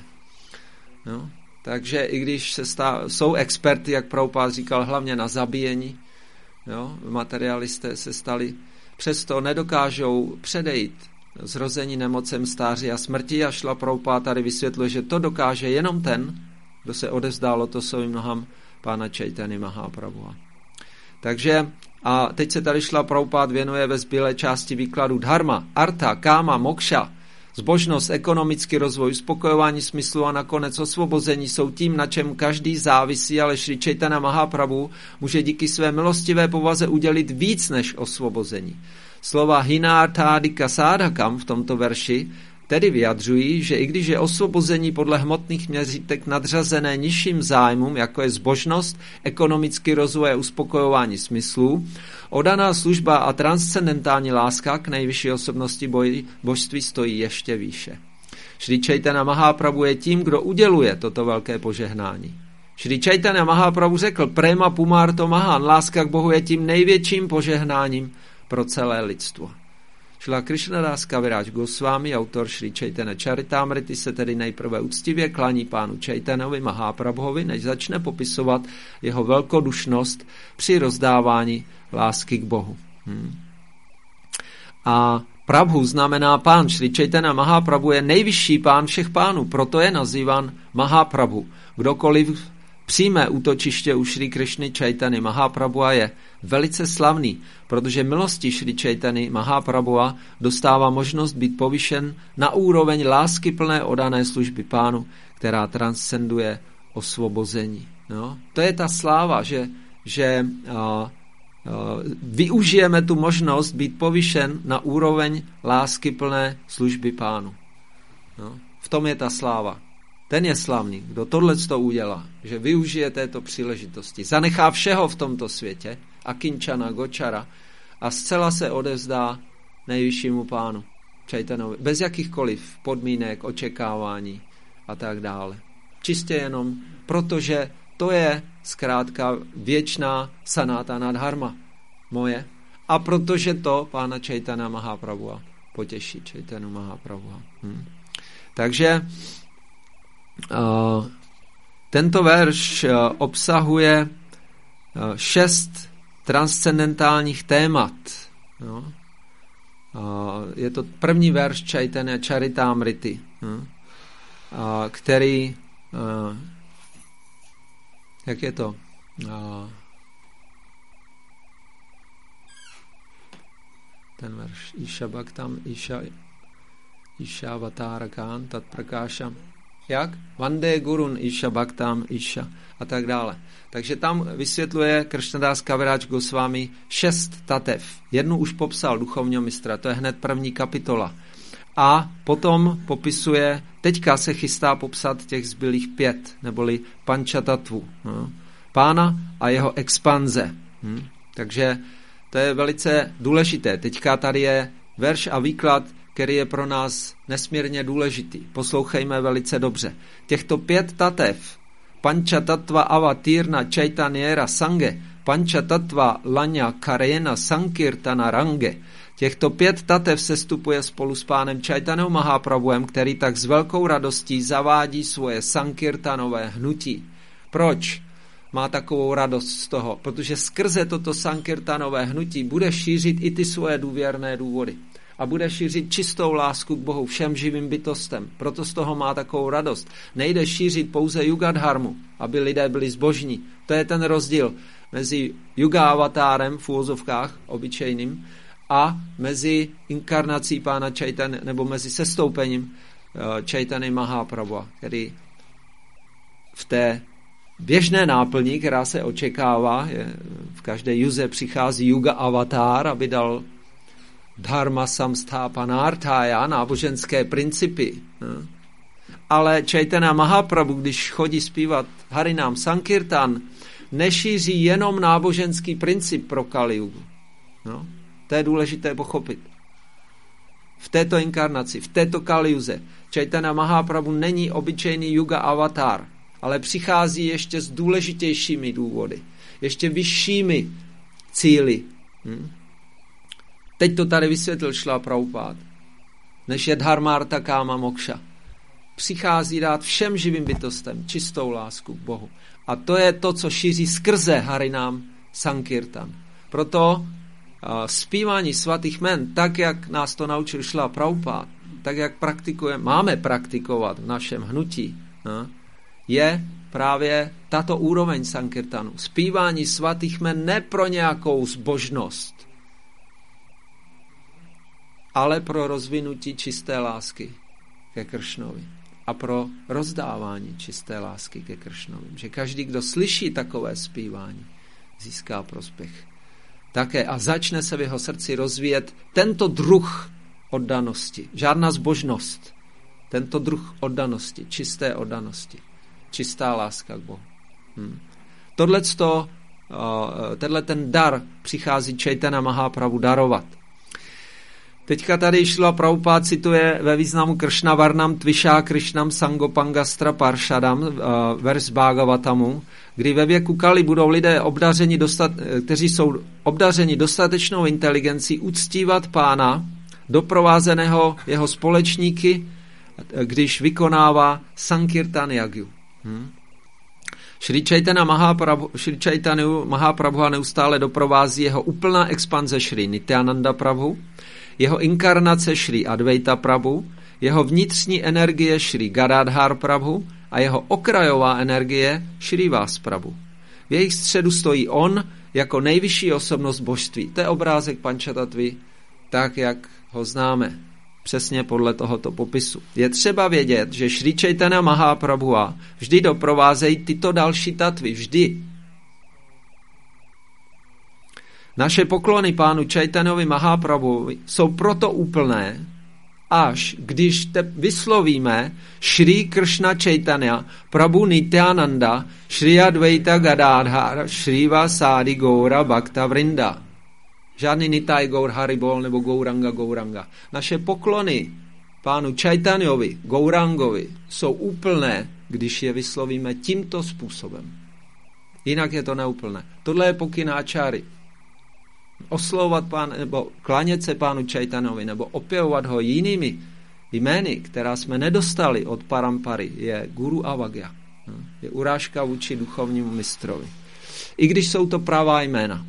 No, takže i když se stá, jsou experty, jak Prabhupád říkal, hlavně na zabíjení, jo, materialisté se stali, přesto nedokážou předejít zrození, nemocem, stáří a smrti a šla Prabhupád tady vysvětluje, že to dokáže jenom ten, kdo se odevzdál lotosovým nohám pána Chaitanya Mahaprabhu. Takže a teď se tady šla Prabhupád věnuje ve zbylé části výkladu dharma, artha, káma, mokša, zbožnost, ekonomický rozvoj, uspokojování smyslu a nakonec osvobození jsou tím, na čem každý závisí, ale Šri Chaitanya Mahaprabhu může díky své milostivé povaze udělit víc než osvobození. Slova hinarthadika sádhakam v tomto verši tedy vyjadřují, že i když je osvobození podle hmotných měřítek nadřazené nižším zájmům, jako je zbožnost, ekonomický rozvoj a uspokojování smyslů, oddaná služba a transcendentální láska k nejvyšší osobnosti boj, božství stojí ještě výše. Šri Chaitanya Mahaprabhu je tím, kdo uděluje toto velké požehnání. Šri Chaitanya Mahaprabhu řekl, prema pumarto mahan, láska k Bohu je tím největším požehnáním pro celé lidstvo. Šla Krishnadas Kaviraj Goswami, autor Šri Chaitanya Charitamrity, se tedy nejprve úctivě klaní pánu Chaitanovi Mahaprabhovi, než začne popisovat jeho velkodušnost při rozdávání lásky k Bohu. Hmm. A Prabhu znamená pán. Šri Chaitanya Mahaprabhu je nejvyšší pán všech pánů, proto je nazývan Mahaprabhu. Kdokoliv přijme útočiště u Šri Krishny Chaitanya Mahaprabhua je velice slavný, protože milostí Šri Chaitanya Mahaprabhua dostává možnost být povyšen na úroveň lásky plné oddané služby pánu, která transcenduje osvobození. No, to je ta sláva, že že a, a, využijeme tu možnost být povyšen na úroveň láskyplné služby Pánu. No, v tom je ta sláva. Ten je slavný, kdo tohleto udělá, že využije této příležitosti, zanechá všeho v tomto světě, akinčana, gočara, a zcela se odevzdá nejvyššímu Pánu, Čaitanovi, bez jakýchkoliv podmínek, očekávání a tak dále. Čistě jenom, protože to je zkrátka věčná sanátana dharma moje, a protože to Pána Čaitana Mahaprabhua potěší, Čaitanu Mahaprabhua. Hm. Takže uh, tento verš uh, obsahuje uh, šest transcendentálních témat. No. Uh, je to první verš Chaitanya Charitamrity, uh, uh, který uh, jak je to? Uh, ten verš Isha Bhaktam, Isha Isha Avatarakán, Tat Prakášam. Jak? Vande Gurun, Isha Bhaktam, Isha a tak dále. Takže tam vysvětluje Kršnadas Kaviraj Goswami šest tatev. Jednu už popsal duchovního mistra, to je hned první kapitola. A potom popisuje, teďka se chystá popsat těch zbylých pět, neboli pančatatvu. No. Pána a jeho expanze. Hm. Takže to je velice důležité. Teďka tady je verš a výklad, který je pro nás nesmírně důležitý. Poslouchejme velice dobře. Těchto pět tatev, pančatatva avatírna čaitanyera sange, pančatatva lanya karena sankirtana range. Těchto pět tatev sestupuje spolu s pánem Čaitanou Mahaprabhuem, který tak s velkou radostí zavádí svoje sankirtanové hnutí. Proč má takovou radost z toho? Protože skrze toto sankirtanové hnutí bude šířit i ty svoje důvěrné důvody. A bude šířit čistou lásku k Bohu všem živým bytostem. Proto z toho má takovou radost. Nejde šířit pouze yugadharmu, aby lidé byli zbožní. To je ten rozdíl mezi yuga avatárem v úvozovkách obyčejným a mezi inkarnací pána Chaitanya, nebo mezi sestoupením Chaitanya Mahaprabhua, který v té běžné náplní, která se očekává, je, v každé juze přichází yuga avatár, aby dal dharma samsthapanarthaya, náboženské principy. Ale Chaitanya Mahaprabhu, když chodí zpívat Harinám Sankirtan, nešíří jenom náboženský princip pro Kali Yugu. No, to je důležité pochopit. V této inkarnaci, v této Kali Yuze, Chaitanya Mahaprabhu není obyčejný yuga avatar, ale přichází ještě s důležitějšími důvody, ještě vyššími cíli. Hm? Teď to tady vysvětlil Šrila Prabhupád, než je dharmartha káma moksha. Přichází dát všem živým bytostem čistou lásku k Bohu. A to je to, co šíří skrze Harinám Sankirtan. Proto uh, zpívání svatých jmen, tak jak nás to naučil Šrila Prabhupád, tak jak praktikujeme, máme praktikovat v našem hnutí, uh, je právě tato úroveň Sankirtanu. Zpívání svatých jmen ne pro nějakou zbožnost, ale pro rozvinutí čisté lásky ke Kršnovi a pro rozdávání čisté lásky ke Kršnovi. Že každý, kdo slyší takové zpívání, získá prospěch také a začne se v jeho srdci rozvíjet tento druh oddanosti. Žádná zbožnost. Tento druh oddanosti, čisté oddanosti. Čistá láska k Bohu. Hm. Tohleto, tenhle ten dar přichází Chaitanya Mahaprabhu darovat. Teďka tady Šrila Prabhupád cituje ve významu Kršna Varnam Tvišá Krišnam Sangopangastra Parshadam vers Bhagavatamu, kdy ve věku Kali budou lidé, obdařeni dostat, kteří jsou obdařeni dostatečnou inteligencí, uctívat pána, doprovázeného jeho společníky, když vykonává Sankirtan Yagyu. Hm? Šri Chaitanya Mahaprabhu, Šri Chaitanya Mahaprabhu neustále doprovází jeho úplná expanze Šri Nityananda Prabhu, jeho inkarnace Šri Advaita Prabhu, jeho vnitřní energie Šri Gadadhar Prabhu a jeho okrajová energie Šri Vás Prabhu. V jejich středu stojí on jako nejvyšší osobnost božství. To je obrázek Pančatatvy, tak jak ho známe. Přesně podle tohoto popisu. Je třeba vědět, že Šri Chaitanya Mahaprabhua vždy doprovázejí tyto další tatvy. Vždy. Naše poklony pánu Čajtanovi Mahaprabhuvi jsou proto úplné, až když te vyslovíme Šrí Kršna Čaitanya, Prabhu Nityananda, Šri Advaita Gadadhara, Šrivasadi Gaura Bhakta Vrinda. Žádný Nitai Gaur Haribol nebo Gauranga Gauranga. Naše poklony pánu Čajtanjovi, Gaurangovi jsou úplné, když je vyslovíme tímto způsobem. Jinak je to neúplné. Tohle je pokyn áčáry. Oslovovat pán, nebo klanět se pánu Čajtanovi, nebo opěvovat ho jinými jmény, která jsme nedostali od Parampary, je Guru Avagya. Je urážka vůči duchovnímu mistrovi. I když jsou to pravá jména.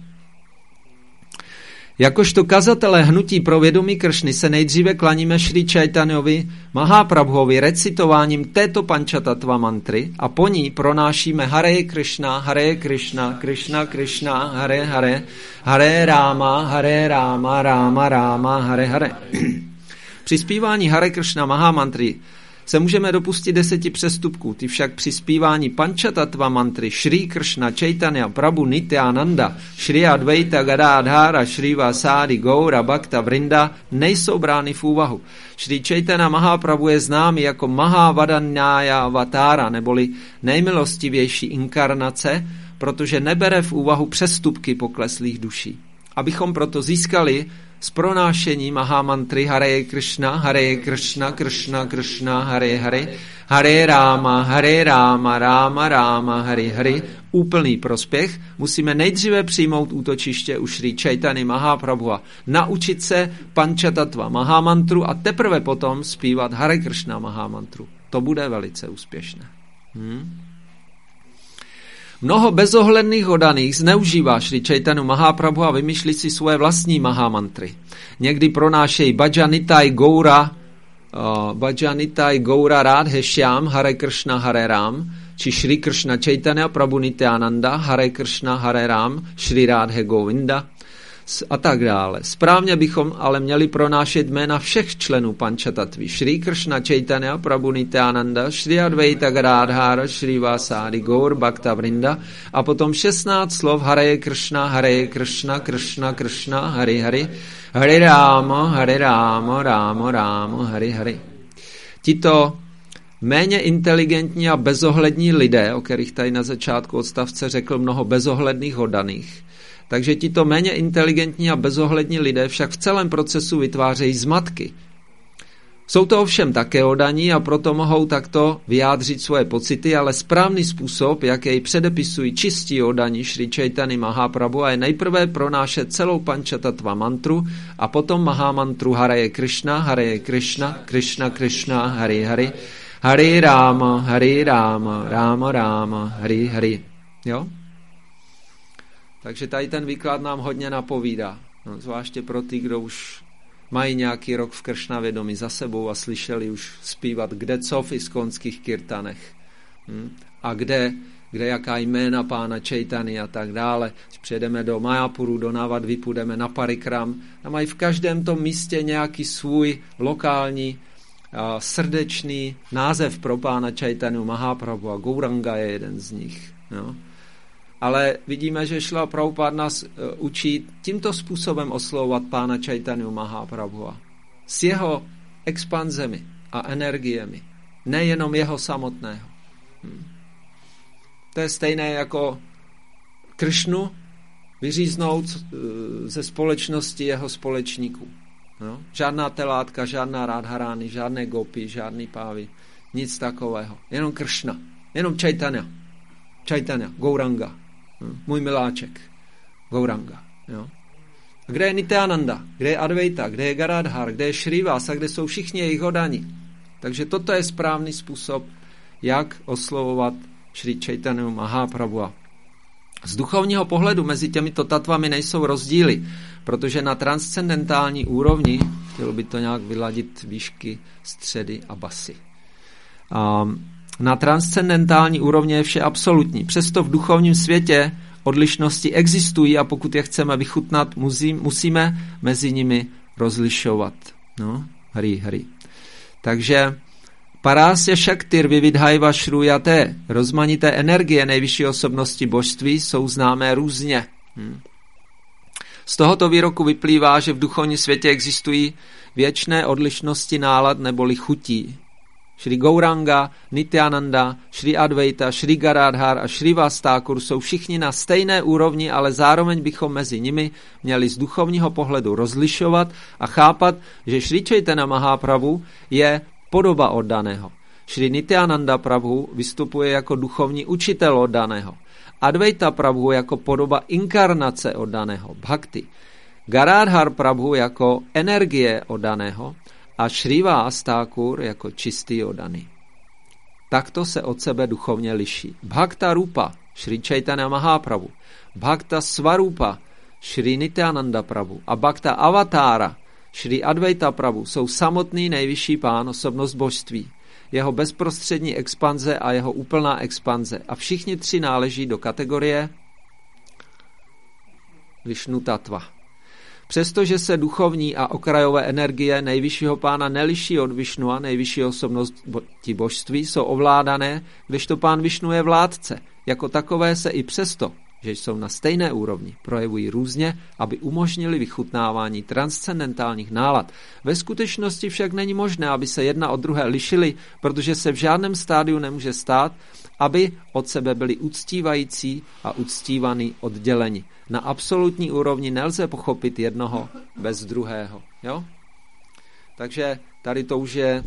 Jakožto kazatelé hnutí pro vědomí Kršny se nejdříve klaníme Šri Čajtanjovi Mahaprabhuovi recitováním této pančatattva mantry a po ní pronášíme Hare Krishna, Hare Krishna, Krishna Krishna, Hare Hare, Hare Rama, Hare Rama, Rama Rama, Hare Hare. Při zpívání Hare Krishna Mahamantry se můžeme dopustit deseti přestupků, ty však při zpívání pančatattva mantry Šrí Kršna Čaitanya Prabhu Nityananda, Šri Advaita Gadadhara, Šrivasadi Gaura Bhakta Vrinda nejsou brány v úvahu. Šri Čaitanya Mahaprabhu je známý jako Mahavadanyaya Avatára, neboli nejmilostivější inkarnace, protože nebere v úvahu přestupky pokleslých duší. Abychom proto získali s pronášením Mahamantry Hare Krishna, Hare Krishna, Krishna Krishna, Hare Hare, Hare Rama, Hare Rama, Rama Rama, Hare Hare, úplný prospěch, musíme nejdříve přijmout útočiště u Šri Čaitany Mahaprabhua, naučit se pančatattva Mahamantru a teprve potom zpívat Hare Krishna Mahamantru. To bude velice úspěšné. Hmm? Mnoho bezohledných oddaných zneužívá Šri Čaitanu Mahaprabhu a vymýšlí si svoje vlastní mahamantry. Někdy pronášejí Bhajanitai Gaura, uh, Bhajanitai Gaura Radhe Shyam, Hare Krishna Hare Ram, či Šri Krishna Čaitanya Prabhu Nityananda, Hare Krishna Hare Ram, Šri Radhe Govinda a tak dále. Správně bychom ale měli pronášet jména všech členů pančatattví. Šri Krishna Čaitanya Prabhu Nityananda, Šri Advaita Gadadhara, Šrivasadi Gaur Bhakta Vrinda a potom šestnáct slov Hare Krishna, Hare Krishna, Krishna Krishna, Hare Hare, Hare Rama, Hare Rama, Rama Rama, Hare Hare. Tito méně inteligentní a bezohlední lidé, o kterých tady na začátku odstavce řekl mnoho bezohledných oddaných, takže tito méně inteligentní a bezohlední lidé však v celém procesu vytvářejí zmatky. Jsou to ovšem také oddaní a proto mohou takto vyjádřit svoje pocity, ale správný způsob, jak jej předepisují čistí oddaní Šri Čaitany Mahaprabhu, je nejprve pronášet celou pančatattva mantru a potom Mahamantru Hare Krishna, Hare Krishna, Krishna Krishna, Hare Hare, Hare Rama, Hare Rama, Rama Rama, Hare Hare. Jo? Takže tady ten výklad nám hodně napovídá. No, zvláště pro ty, kdo už mají nějaký rok v Kršna vědomí za sebou a slyšeli už zpívat kde co v iskonských kirtanech. Hm? A kde, kde jaká jména pána Čaitany a tak dále. Když přijedeme do Mayapuru, do Navadvip, půjdeme na Parikram a mají v každém tom místě nějaký svůj lokální a srdečný název pro pána Čaitanu Mahaprabhu a Gauranga je jeden z nich. Jo? Ale vidíme, že Šrila Prabhupád nás učí tímto způsobem oslovovat pána Čaitanu Mahaprabhua. S jeho expanzemi a energiemi. Nejenom jeho samotného. Hm. To je stejné jako Kršnu vyříznout ze společnosti jeho společníků. No? Žádná telátka, žádná Radharány, žádné gopi, žádný pávy. Nic takového. Jenom Kršna. Jenom Čaitanya. Čaitanya, Gauranga. Můj miláček. Gauranga. Jo? A kde je Nityananda? Kde je Advaita? Kde je Gadadhar? Kde je Šrivas? A kde jsou všichni jejich oddaní? Takže toto je správný způsob, jak oslovovat Šri Čaitanu Mahaprabhua. Z duchovního pohledu mezi těmito tatvami nejsou rozdíly, protože na transcendentální úrovni, chtělo by to nějak vyladit výšky, středy a basy. Um, Na transcendentální úrovni je vše absolutní. Přesto v duchovním světě odlišnosti existují a pokud je chceme vychutnat, musí, musíme mezi nimi rozlišovat. No, hry, hry. Takže Parásya Shaktir Vividhaiva Shruyate, rozmanité energie nejvyšší osobnosti božství jsou známé různě. Hm. Z tohoto výroku vyplývá, že v duchovním světě existují věčné odlišnosti nálad neboli chutí. Šri Gauranga, Nityananda, Šri Advaita, Šri Gadadhar a Šri Vastákur jsou všichni na stejné úrovni, ale zároveň bychom mezi nimi měli z duchovního pohledu rozlišovat a chápat, že Šri Chaitanya Mahaprabhu je podoba oddaného. Šri Nityananda Prabhu vystupuje jako duchovní učitel oddaného. Advaita Prabhu jako podoba inkarnace oddaného, bhakti. Gadadhar Prabhu jako energie oddaného a Šrivas Thakur jako čistý oddaný. Takto se od sebe duchovně liší. Bhakta Rupa, Šri Chaitanya Mahaprabhu, Bhakta Svarupa, Šri Nityananda Prabhu a Bhakta Avatára, Šri Advaita Prabhu jsou samotný nejvyšší pán, osobnost božství, jeho bezprostřední expanze a jeho úplná expanze. A všichni tři náleží do kategorie Višnu Tattva. Přestože se duchovní a okrajové energie nejvyššího pána neliší od Višnua, nejvyšší osobnosti božství, jsou ovládané, kdežto pán Višnu je vládce. Jako takové se i přesto, že jsou na stejné úrovni, projevují různě, aby umožnili vychutnávání transcendentálních nálad. Ve skutečnosti však není možné, aby se jedna od druhé lišily, protože se v žádném stádiu nemůže stát, aby od sebe byli uctívající a uctívaný odděleni. Na absolutní úrovni nelze pochopit jednoho bez druhého. Jo? Takže tady to už je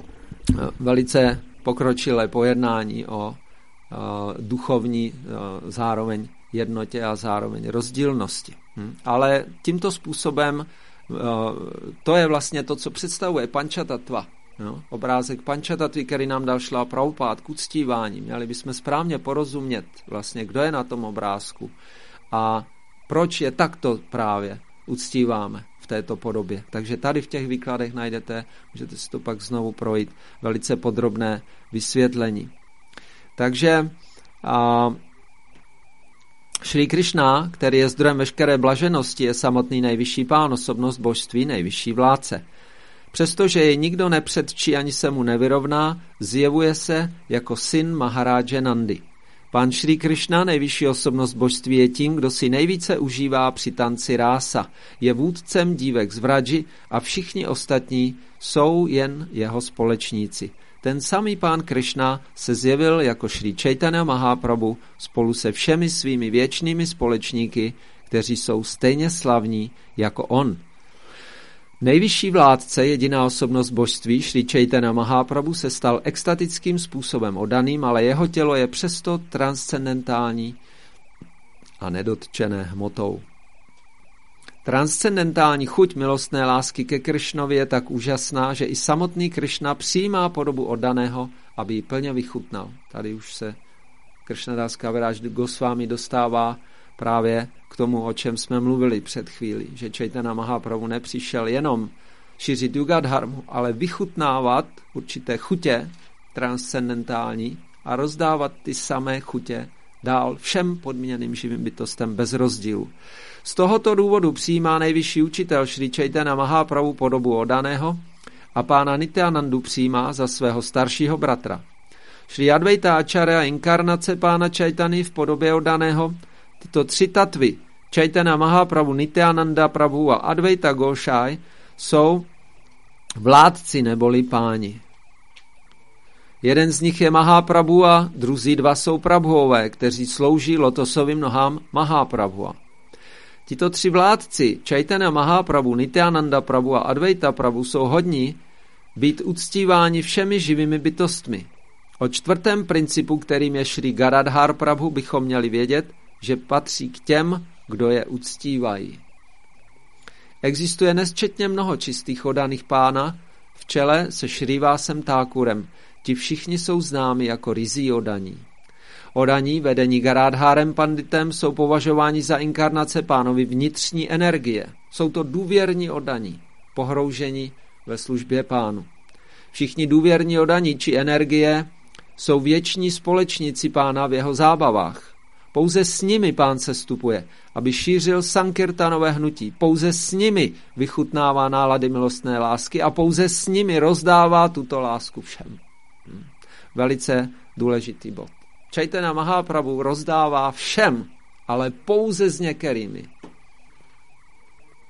velice pokročilé pojednání o duchovní zároveň jednotě a zároveň rozdílnosti. Hm? Ale tímto způsobem to je vlastně to, co představuje Pančatattva. No, obrázek Pančatattví, který nám dal Šrila Prabhupád k uctívání. Měli bychom správně porozumět, vlastně, kdo je na tom obrázku a proč je takto právě uctíváme v této podobě. Takže tady v těch výkladech najdete, můžete si to pak znovu projít, velice podrobné vysvětlení. Takže a, Šrí Krišna, který je zdrojem veškeré blaženosti, je samotný nejvyšší pán, osobnost božství, nejvyšší vládce. Přestože jej nikdo nepředčí ani se mu nevyrovná, zjevuje se jako syn Maharáže Nandy. Pán Šrí Krišna, nejvyšší osobnost božství, je tím, kdo si nejvíce užívá při tanci rása. Je vůdcem dívek z Vraji a všichni ostatní jsou jen jeho společníci. Ten samý pán Krišna se zjevil jako Šrí Chaitanya Mahaprabhu spolu se všemi svými věčnými společníky, kteří jsou stejně slavní jako on. Nejvyšší vládce, jediná osobnost božství, Šrí Chaitanya Mahaprabhu, se stal extatickým způsobem oddaným, ale jeho tělo je přesto transcendentální a nedotčené hmotou. Transcendentální chuť milostné lásky ke Krišnovi je tak úžasná, že i samotný Krišna přijímá podobu oddaného, aby ji plně vychutnal. Tady už se Krishnadas Kaviraj Goswami dostává právě k tomu, o čem jsme mluvili před chvílí, že Chaitanya Mahaprabhu nepřišel jenom šířit yugadharmu, ale vychutnávat určité chutě transcendentální a rozdávat ty samé chutě dál všem podmíněným živým bytostem bez rozdílu. Z tohoto důvodu přijímá nejvyšší učitel Šrí Chaitanya Mahaprabhu podobu oddaného a pána Nityanandu přijímá za svého staršího bratra. Šrí Advaita Acharya, inkarnace pána Chaitany v podobě oddaného, tyto tři tatvy, Chaitanya Mahaprabhu, Nityananda Prabhu a Advaita Gošaj, jsou vládci neboli páni. Jeden z nich je Mahaprabhu a druzí dva jsou Prabhuové, kteří slouží lotosovým nohám Mahaprabhu. Tito tři vládci, Chaitanya Mahaprabhu, Nityananda Prabhu a Advaita Prabhu, jsou hodní být uctíváni všemi živými bytostmi. O čtvrtém principu, kterým je Šrí Gadadhar Prabhu, bychom měli vědět, že patří k těm, kdo je uctívají. Existuje nesčetně mnoho čistých oddaných pána v čele se Šrivásem Thakurem. Ti všichni jsou známi jako ryzí oddaní. Oddaní, vedení Gadadharem Panditem, jsou považováni za inkarnace pánovy vnitřní energie. Jsou to důvěrní oddaní, pohroužení ve službě pánu. Všichni důvěrní oddaní či energie jsou věční společníci pána v jeho zábavách. Pouze s nimi pán sestupuje, aby šířil sankirtanové hnutí. Pouze s nimi vychutnává nálady milostné lásky a pouze s nimi rozdává tuto lásku všem. Hm. Velice důležitý bod. Chaitanya Mahaprabhu rozdává všem, ale pouze s některými.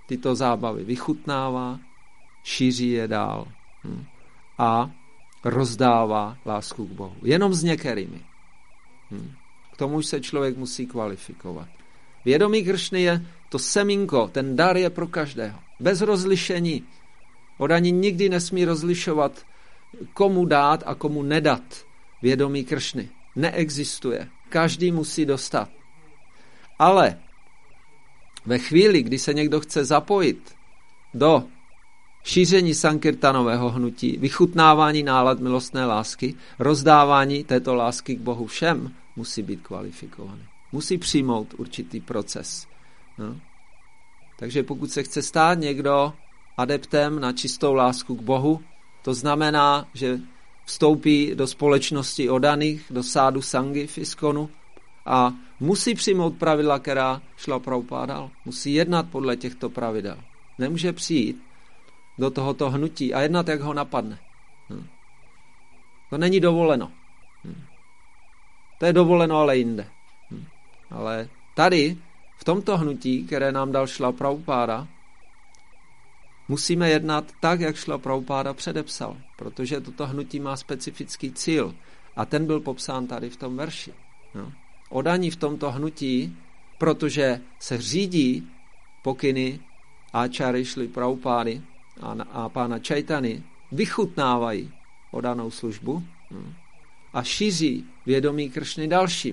tyto zábavy vychutnává, šíří je dál hm, a rozdává lásku k Bohu. Jenom s některými. Hm. K tomu už se člověk musí kvalifikovat. Vědomí Kršny je to semínko, ten dar je pro každého. Bez rozlišení. On ani nikdy nesmí rozlišovat, komu dát a komu nedat vědomí Kršny. Neexistuje. Každý musí dostat. Ale ve chvíli, kdy se někdo chce zapojit do šíření sankirtanového hnutí, vychutnávání nálad milostné lásky, rozdávání této lásky k Bohu všem, musí být kvalifikovaný. Musí přijmout určitý proces. No. Takže pokud se chce stát někdo adeptem na čistou lásku k Bohu, to znamená, že vstoupí do společnosti odaných, do sádu sangy v Iskonu a musí přijmout pravidla, která Šrila Prabhupáda dal. Musí jednat podle těchto pravidel. Nemůže přijít do tohoto hnutí a jednat, jak ho napadne. Hm. To není dovoleno. Hm. To je dovoleno, ale jinde. Hm. Ale tady, v tomto hnutí, které nám dal Šrila Prabhupáda, musíme jednat tak, jak Šrila Prabhupáda předepsal, protože toto hnutí má specifický cíl a ten byl popsán tady v tom verši. No. Odaní v tomto hnutí, protože se řídí pokyny áčáry Šrily Prabhupády a, a pána Čajtany, vychutnávají odanou službu no, a šíří vědomí Kršny dalším.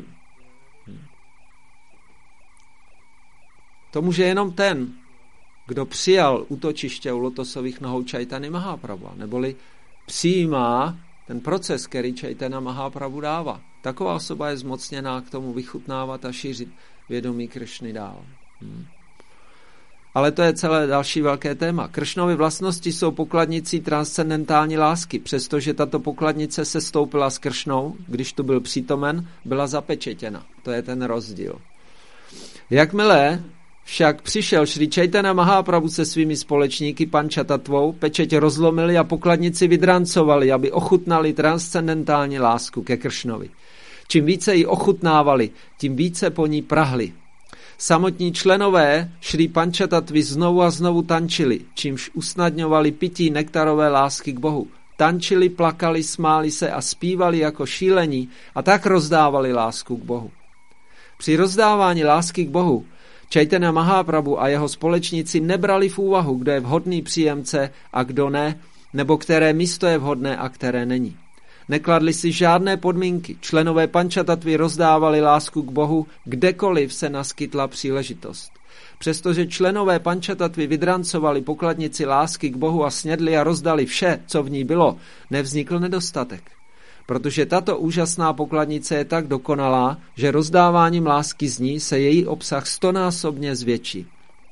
To může jenom ten, kdo přijal útočiště u lotosových nohou Čajtany Mahaprabhu, neboli přijímá ten proces, který Čajtana Mahaprabhu dává. Taková osoba je zmocněná k tomu vychutnávat a šířit vědomí Kršny dál. Hmm. Ale to je celé další velké téma. Kršnovy vlastnosti jsou pokladnicí transcendentální lásky, přestože tato pokladnice se stoupila s Kršnou, když tu byl přítomen, byla zapečetěna. To je ten rozdíl. Jakmile však přišel Šrí Čajtana Mahaprabhu se svými společníky Pančatatvou, pečeť rozlomili a pokladnici vydrancovali, aby ochutnali transcendentální lásku ke Kršnovi. Čím více ji ochutnávali, tím více po ní prahli. Samotní členové Šrí Pančatatvy znovu a znovu tančili, čímž usnadňovali pití nektarové lásky k Bohu. Tančili, plakali, smáli se a zpívali jako šílení a tak rozdávali lásku k Bohu. Při rozdávání lásky k Bohu Čajtana Mahaprabhu a jeho společníci nebrali v úvahu, kdo je vhodný příjemce a kdo ne, nebo které místo je vhodné a které není. Nekladli si žádné podmínky. Členové Pančatatvy rozdávali lásku k Bohu, kdekoliv se naskytla příležitost. Přestože členové Pančatatvy vydrancovali pokladnici lásky k Bohu a snědli a rozdali vše, co v ní bylo, nevznikl nedostatek. Protože tato úžasná pokladnice je tak dokonalá, že rozdáváním lásky z ní se její obsah stonásobně zvětší.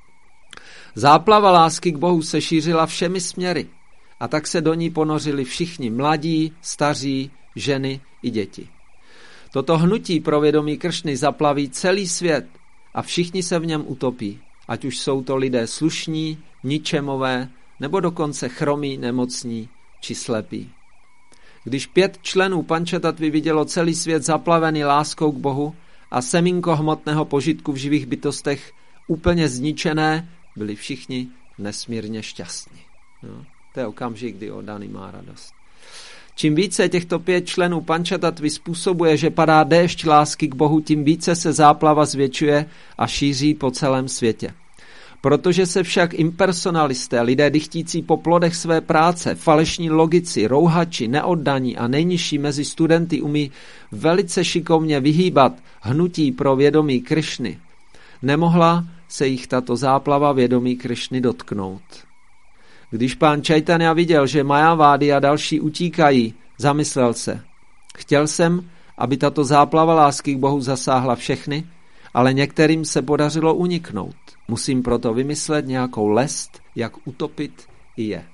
Záplava lásky k Bohu se šířila všemi směry a tak se do ní ponořili všichni mladí, staří, ženy i děti. Toto hnutí pro vědomí Kršny zaplaví celý svět a všichni se v něm utopí, ať už jsou to lidé slušní, ničemové, nebo dokonce chromí, nemocní či slepí. Když pět členů Pančatatvy vidělo celý svět zaplavený láskou k Bohu a semínko hmotného požitku v živých bytostech úplně zničené, byli všichni nesmírně šťastní. No, to je okamžik, kdy oddaný má radost. Čím více těchto pět členů Pančatatvy způsobuje, že padá déšť lásky k Bohu, tím více se záplava zvětšuje a šíří po celém světě. Protože se však impersonalisté, lidé dychtící po plodech své práce, falešní logici, rouhači, neoddaní a nejnižší mezi studenty umí velice šikovně vyhýbat hnutí pro vědomí Krišny, nemohla se jich tato záplava vědomí Krišny dotknout. Když pán Čajtanya viděl, že Majavády a další utíkají, zamyslel se. Chtěl jsem, aby tato záplava lásky k Bohu zasáhla všechny, ale některým se podařilo uniknout. Musím proto vymyslet nějakou lest, jak utopit i je.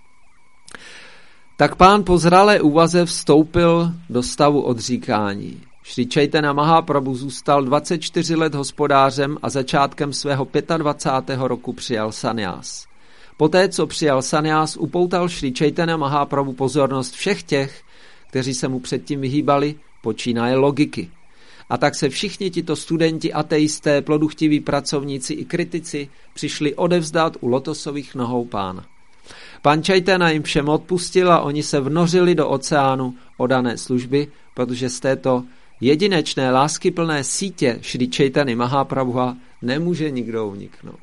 Tak pán po zralé úvaze vstoupil do stavu odříkání. Šrí Čajtanya Mahaprabhu zůstal dvacet čtyři let hospodářem a začátkem svého dvacátého pátého roku přijal sanjás. Poté, co přijal sanjás, upoutal Šrí Čajtanya Mahaprabhu pozornost všech těch, kteří se mu předtím vyhýbali, počínaje logiky. A tak se všichni tito studenti, ateisté, ploduchtiví pracovníci i kritici přišli odevzdat u lotosových nohou pána. Pán Chaitanya jim všem odpustil a oni se vnořili do oceánu odané služby, protože z této jedinečné láskyplné sítě Šrí Chaitanya Mahaprabhu nemůže nikdo uniknout.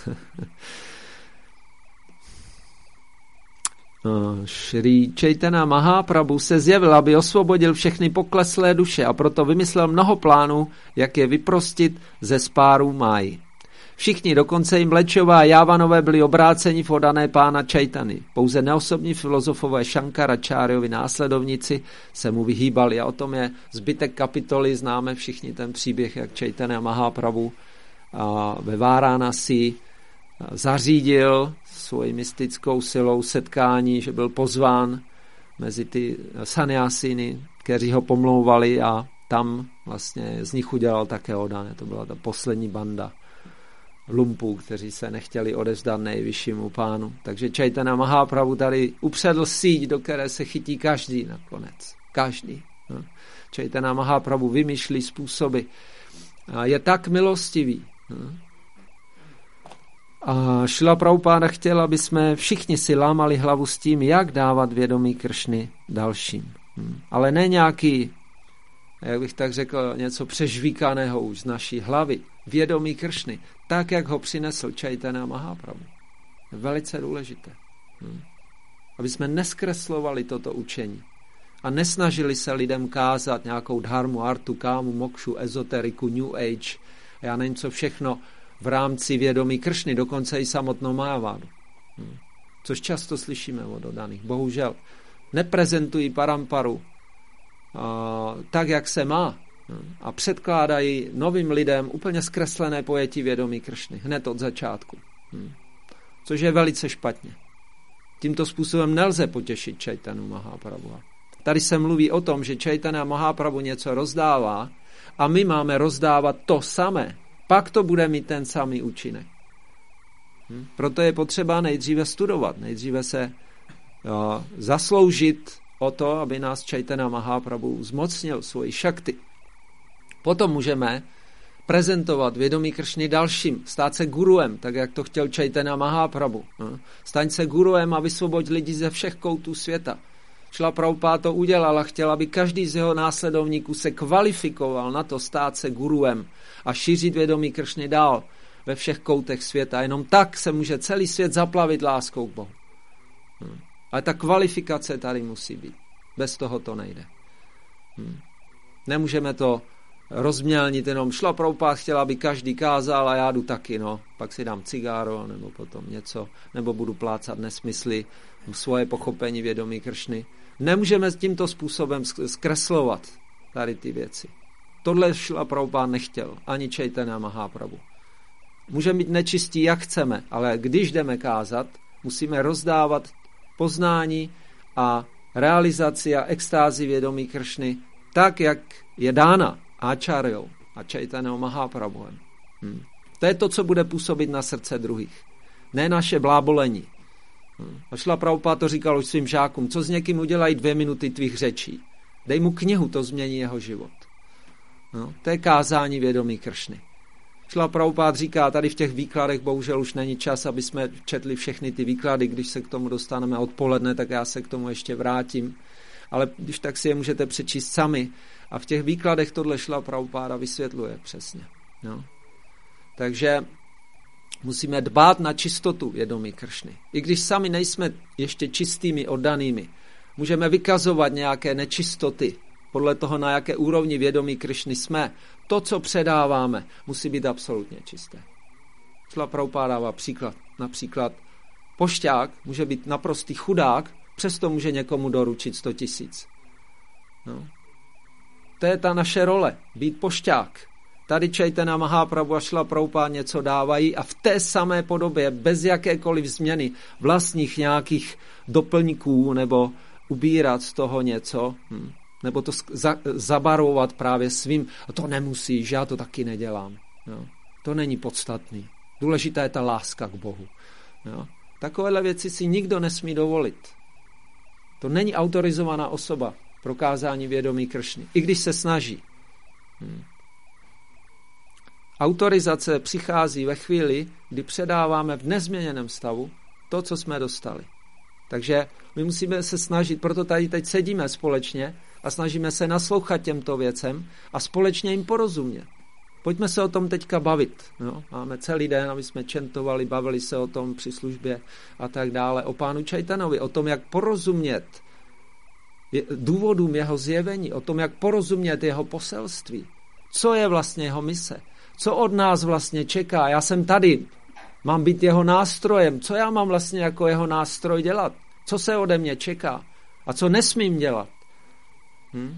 Šrí Chaitanya Mahaprabhu se zjevil, aby osvobodil všechny pokleslé duše a proto vymyslel mnoho plánů, jak je vyprostit ze spárů máji. Všichni, dokonce i Mlečové a Jávanové, byli obráceni v odané pána Chaitany. Pouze neosobní filozofové Šankaracharyovi následovníci se mu vyhýbali a o tom je zbytek kapitoly. Známe všichni ten příběh, jak Chaitanya Mahaprabhu ve Váránasi zařídil svojí mystickou silou setkání, že byl pozván mezi ty sanyasiny, kteří ho pomlouvali a tam vlastně z nich udělal také odané. To byla ta poslední banda lumpů, kteří se nechtěli odevzdat nejvyššímu pánu. Takže Chaitanya Mahaprabhu tady upředl síť, do které se chytí každý nakonec. Každý. No. Chaitanya Mahaprabhu vymýšlí způsoby. A je tak milostivý. No. A Šrila Prabhupáda chtěl, aby jsme všichni si lámali hlavu s tím, jak dávat vědomí Kršny dalším. Hmm. Ale ne nějaký, jak bych tak řekl, něco přežvíkaného už z naší hlavy. Vědomí Kršny, tak, jak ho přinesl Chaitanya Mahaprabhu. Je velice důležité. Hmm. Aby jsme neskreslovali toto učení a nesnažili se lidem kázat nějakou dharmu, artu, kámu, mokšu, ezoteriku, new age, já nevím co všechno, v rámci vědomí Kršny, dokonce i samotnou Majavádu. Hmm. Což často slyšíme od odaných. Bohužel neprezentují paramparu a, tak, jak se má. Hmm. A předkládají novým lidem úplně zkreslené pojetí vědomí Kršny. Hned od začátku. Hmm. Což je velice špatně. Tímto způsobem nelze potěšit Chaitanya Mahaprabhu. Tady se mluví o tom, že Chaitanya Mahaprabhu něco rozdává a my máme rozdávat to samé. Pak to bude mít ten samý účinek. Hm? Proto je potřeba nejdříve studovat, nejdříve se jo, zasloužit o to, aby nás Chaitanya Mahaprabhu zmocnil svoji šakty. Potom můžeme prezentovat vědomí Kršny dalším, stát se guruem, tak jak to chtěl Chaitanya Mahaprabhu. Hm? Staň se guruem a vysvoboď lidi ze všech koutů světa. Šrila Prabhupáda to udělal a chtěl, aby každý z jeho následovníků se kvalifikoval na to stát se guruem a šířit vědomí Kršny dál ve všech koutech světa. Jenom tak se může celý svět zaplavit láskou k Bohu. Hmm. Ale ta kvalifikace tady musí být. Bez toho to nejde. Hmm. Nemůžeme to rozmělnit jenom. Šrila Prabhupáda chtěla, aby každý kázal a já jdu taky, no. Pak si dám cigáro nebo potom něco, nebo budu plácat nesmysly, svoje pochopení vědomí Kršny. Nemůžeme s tímto způsobem zkreslovat tady ty věci. Tohle Šrila Prabhupáda nechtěl, ani Chaitanya Mahaprabhu. Můžeme být nečistí, jak chceme, ale když jdeme kázat, musíme rozdávat poznání a realizaci a extázi vědomí Kršny tak, jak je dána Áčáryou a Chaitanya Mahaprabhuem. Hmm. To je to, co bude působit na srdce druhých. Ne naše blábolení. Hmm. A Šrila Prabhupáda to říkal už svým žákům, co s někým udělají dvě minuty tvých řečí. Dej mu knihu, to změní jeho život. No, to je kázání vědomí Kršny. Šrila Prabhupáda říká, tady v těch výkladech bohužel už není čas, aby jsme četli všechny ty výklady, když se k tomu dostaneme odpoledne, tak já se k tomu ještě vrátím. Ale když tak si je můžete přečíst sami. A v těch výkladech tohle Šrila Prabhupáda vysvětluje přesně. No. Takže musíme dbát na čistotu vědomí Kršny. I když sami nejsme ještě čistými oddanými, můžeme vykazovat nějaké nečistoty podle toho, na jaké úrovni vědomí Kršny jsme. To, co předáváme, musí být absolutně čisté. Šrila Prabhupáda dává příklad. Například pošťák může být naprostý chudák, přesto může někomu doručit sto tisíc. No. To je ta naše role, být pošťák. Tady Chaitanya Mahaprabhu a Šrila Prabhupáda něco dávají a v té samé podobě, bez jakékoliv změny vlastních nějakých doplňků nebo ubírat z toho něco, hm, nebo to za, zabarvovat právě svým. A to nemusíš, já to taky nedělám. Jo. To není podstatný. Důležitá je ta láska k Bohu. Jo. Takovéhle věci si nikdo nesmí dovolit. To není autorizovaná osoba pro kázání vědomí Kršny, i když se snaží. Hmm. autorizace přichází ve chvíli, kdy předáváme v nezměněném stavu to, co jsme dostali. Takže my musíme se snažit, proto tady teď sedíme společně a snažíme se naslouchat těmto věcem a společně jim porozumět. Pojďme se o tom teďka bavit. Jo? Máme celý den, aby jsme čentovali, bavili se o tom při službě a tak dále. O pánu Čaitanovi, o tom, jak porozumět důvodům jeho zjevení, o tom, jak porozumět jeho poselství. Co je vlastně jeho mise? Co od nás vlastně čeká? Já jsem tady, mám být jeho nástrojem. Co já mám vlastně jako jeho nástroj dělat? Co se ode mě čeká? A co nesmím dělat? Hm?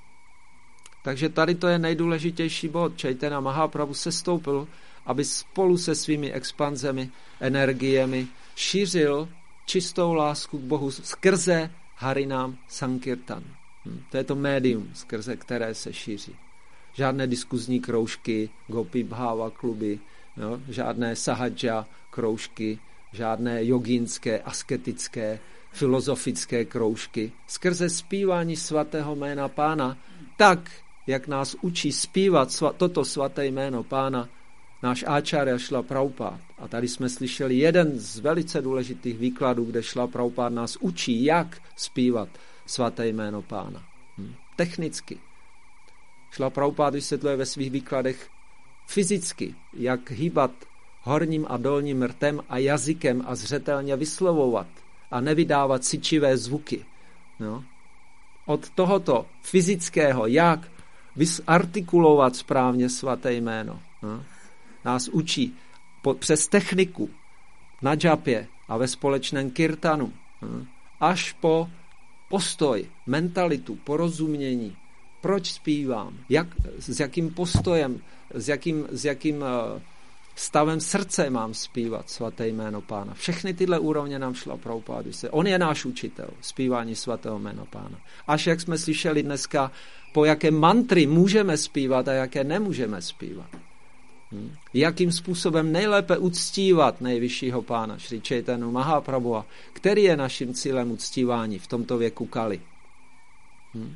Takže tady to je nejdůležitější bod. Čaitanya Mahaprabhu sestoupil, aby spolu se svými expanzemi, energiemi šířil čistou lásku k Bohu skrze Harinám Sankirtan. Hm. To je to médium, skrze které se šíří. Žádné diskuzní kroužky, gopi bháva kluby, jo? Žádné sahadža kroužky, žádné jogínské, asketické, filozofické kroužky. Skrze zpívání svatého jména Pána, tak, jak nás učí zpívat sva, toto svaté jméno Pána, náš áčárya Šrila Prabhupád. A tady jsme slyšeli jeden z velice důležitých výkladů, kde Šrila Prabhupád nás učí, jak zpívat svaté jméno Pána. Hm. Technicky. Šrila Prabhupád vysvětluje ve svých výkladech fyzicky, jak hýbat horním a dolním rtem a jazykem a zřetelně vyslovovat a nevydávat syčivé zvuky. No. Od tohoto fyzického, jak artikulovat správně svaté jméno, no, nás učí po, přes techniku na džapě a ve společném kirtanu, no, až po postoj, mentalitu, porozumění, proč zpívám, jak, s jakým postojem, s jakým, s jakým stavem srdce mám zpívat svaté jméno Pána. Všechny tyhle úrovně nám Šrila Prabhupád. On je náš učitel, zpívání svatého jména Pána. Až jak jsme slyšeli dneska, po jaké mantry můžeme zpívat a jaké nemůžeme zpívat. Hm? Jakým způsobem nejlépe uctívat nejvyššího Pána, Šri Chaitanya Mahaprabhua, který je naším cílem uctívání v tomto věku Kali. Hm?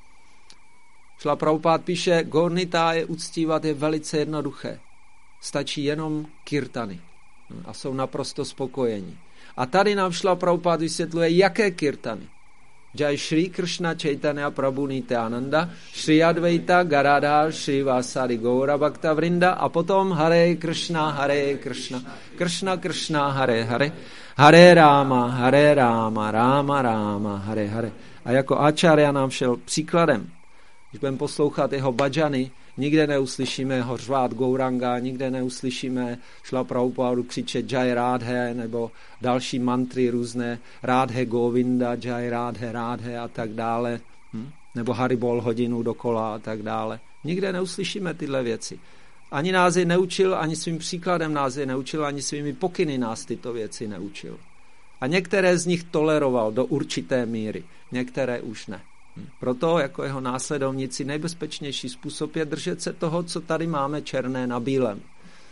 Šrila Prabhupád píše, Gornita je uctívat je velice jednoduché. Stačí jenom kirtany a jsou naprosto spokojení. A tady nám Šrila Prabhupád vysvětluje, jaké kirtany. Jai Shri Krishna Chaitanya Prabhu Nityananda, Shri Advaita Garadhar Shri Vasari Gaura Bhakta Vrinda a potom Hare Krishna, Hare Krishna, Krishna Krishna, Hare Hare, Hare Rama, Hare Rama, Rama Rama, Hare Hare. A jako áčárya nám šel příkladem. Když budeme poslouchat jeho bhajany, nikde neuslyšíme ho řvát Gauranga, nikde neuslyšíme Šrila Prabhupádu křičet Jai Rádhe nebo další mantry různé Rádhe Govinda, Jai Rádhe, Rádhe a tak dále. Hm? Nebo Haribol hodinu dokola a tak dále. Nikde neuslyšíme tyhle věci. Ani nás je neučil, ani svým příkladem nás je neučil, ani svými pokyny nás tyto věci neučil. A některé z nich toleroval do určité míry, některé už ne. Proto jako jeho následovníci nejbezpečnější způsob je držet se toho, co tady máme černé na bílém.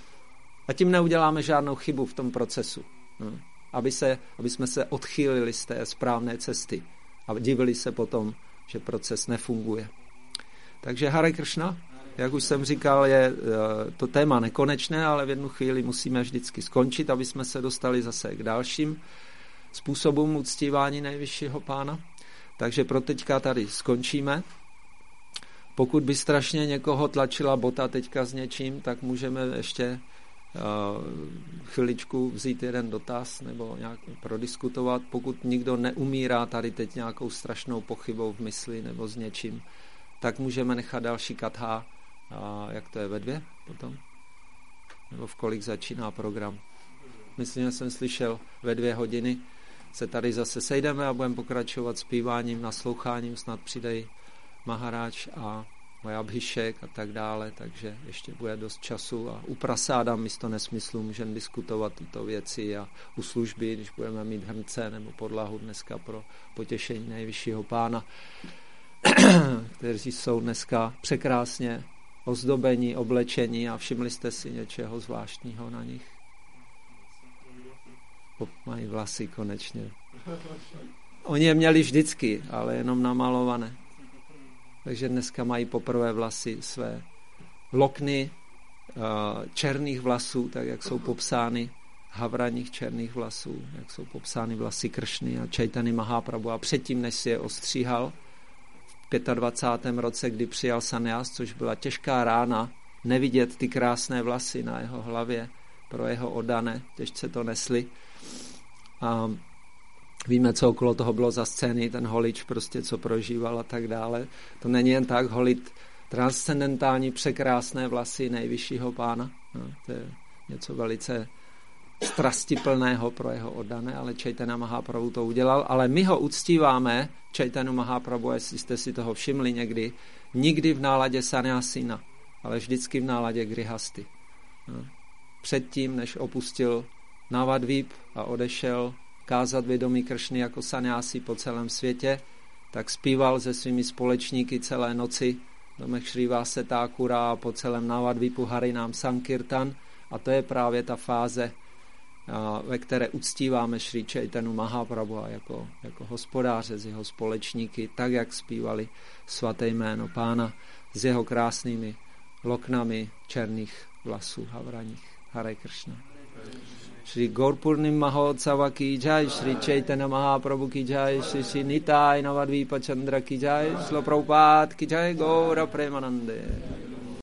A tím neuděláme žádnou chybu v tom procesu. Aby, se, aby jsme se odchýlili z té správné cesty a divili se potom, že proces nefunguje. Takže Hare Krishna, jak už jsem říkal, je to téma nekonečné, ale v jednu chvíli musíme vždycky skončit, aby jsme se dostali zase k dalším způsobům uctívání nejvyššího Pána. Takže pro teďka tady skončíme. Pokud by strašně někoho tlačila bota teďka s něčím, tak můžeme ještě uh, chviličku vzít jeden dotaz nebo nějak prodiskutovat. Pokud nikdo neumírá tady teď nějakou strašnou pochybou v mysli nebo s něčím, tak můžeme nechat další katha. Uh, jak to je, ve dvě potom? Nebo v kolik začíná program? Myslím, že jsem slyšel ve dvě hodiny. Se tady zase sejdeme a budeme pokračovat zpíváním, nasloucháním, snad přidej Maharáč a Abhišek a tak dále, takže ještě bude dost času a u prasáda místo nesmyslu můžeme diskutovat tyto věci a u služby, když budeme mít hrnce nebo podlahu dneska pro potěšení nejvyššího Pána, kteří jsou dneska překrásně ozdobení, oblečení a všimli jste si něčeho zvláštního na nich? Mají vlasy konečně. Oni je měli vždycky, ale jenom namalované. Takže dneska mají poprvé vlasy své lokny černých vlasů, tak jak jsou popsány, havraních černých vlasů, jak jsou popsány vlasy Kršny a Chaitanya Mahaprabhu. A předtím, než si je ostříhal, v dvacátém pátém roce, kdy přijal sannyás, což byla těžká rána, nevidět ty krásné vlasy na jeho hlavě pro jeho oddané, těžce to nesli. A víme, co okolo toho bylo za scény, ten holič prostě, co prožíval a tak dále. To není jen tak holit transcendentální překrásné vlasy nejvyššího pána. No, to je něco velice strastiplného pro jeho oddané, ale Chaitanya Mahaprabhu to udělal. Ale my ho uctíváme, Chaitanya Mahaprabhu, jestli jste si toho všimli někdy, nikdy v náladě sannyasina, ale vždycky v náladě grihasty. No. Předtím, než opustil Navadvip a odešel kázat vědomí Kršny jako sannyasi po celém světě, tak zpíval se svými společníky celé noci v domech Srivase Thakura a po celém Navadvipu Harinám Sankirtan. A to je právě ta fáze, ve které uctíváme Šrí Chaitanu Mahaprabhu jako, jako hospodáře s jeho společníky, tak jak zpívali svaté jméno pána s jeho krásnými loknami černých vlasů havraních. Hare Krishna. Shri Gaurpurnim Mahotsava ki jai, Shri Chaitanya Mahaprabhu ki jai, Shri Shri Nitai Navadvipa Chandra ki jai, Shri Prabhupada ki jai, Gaura Premanande.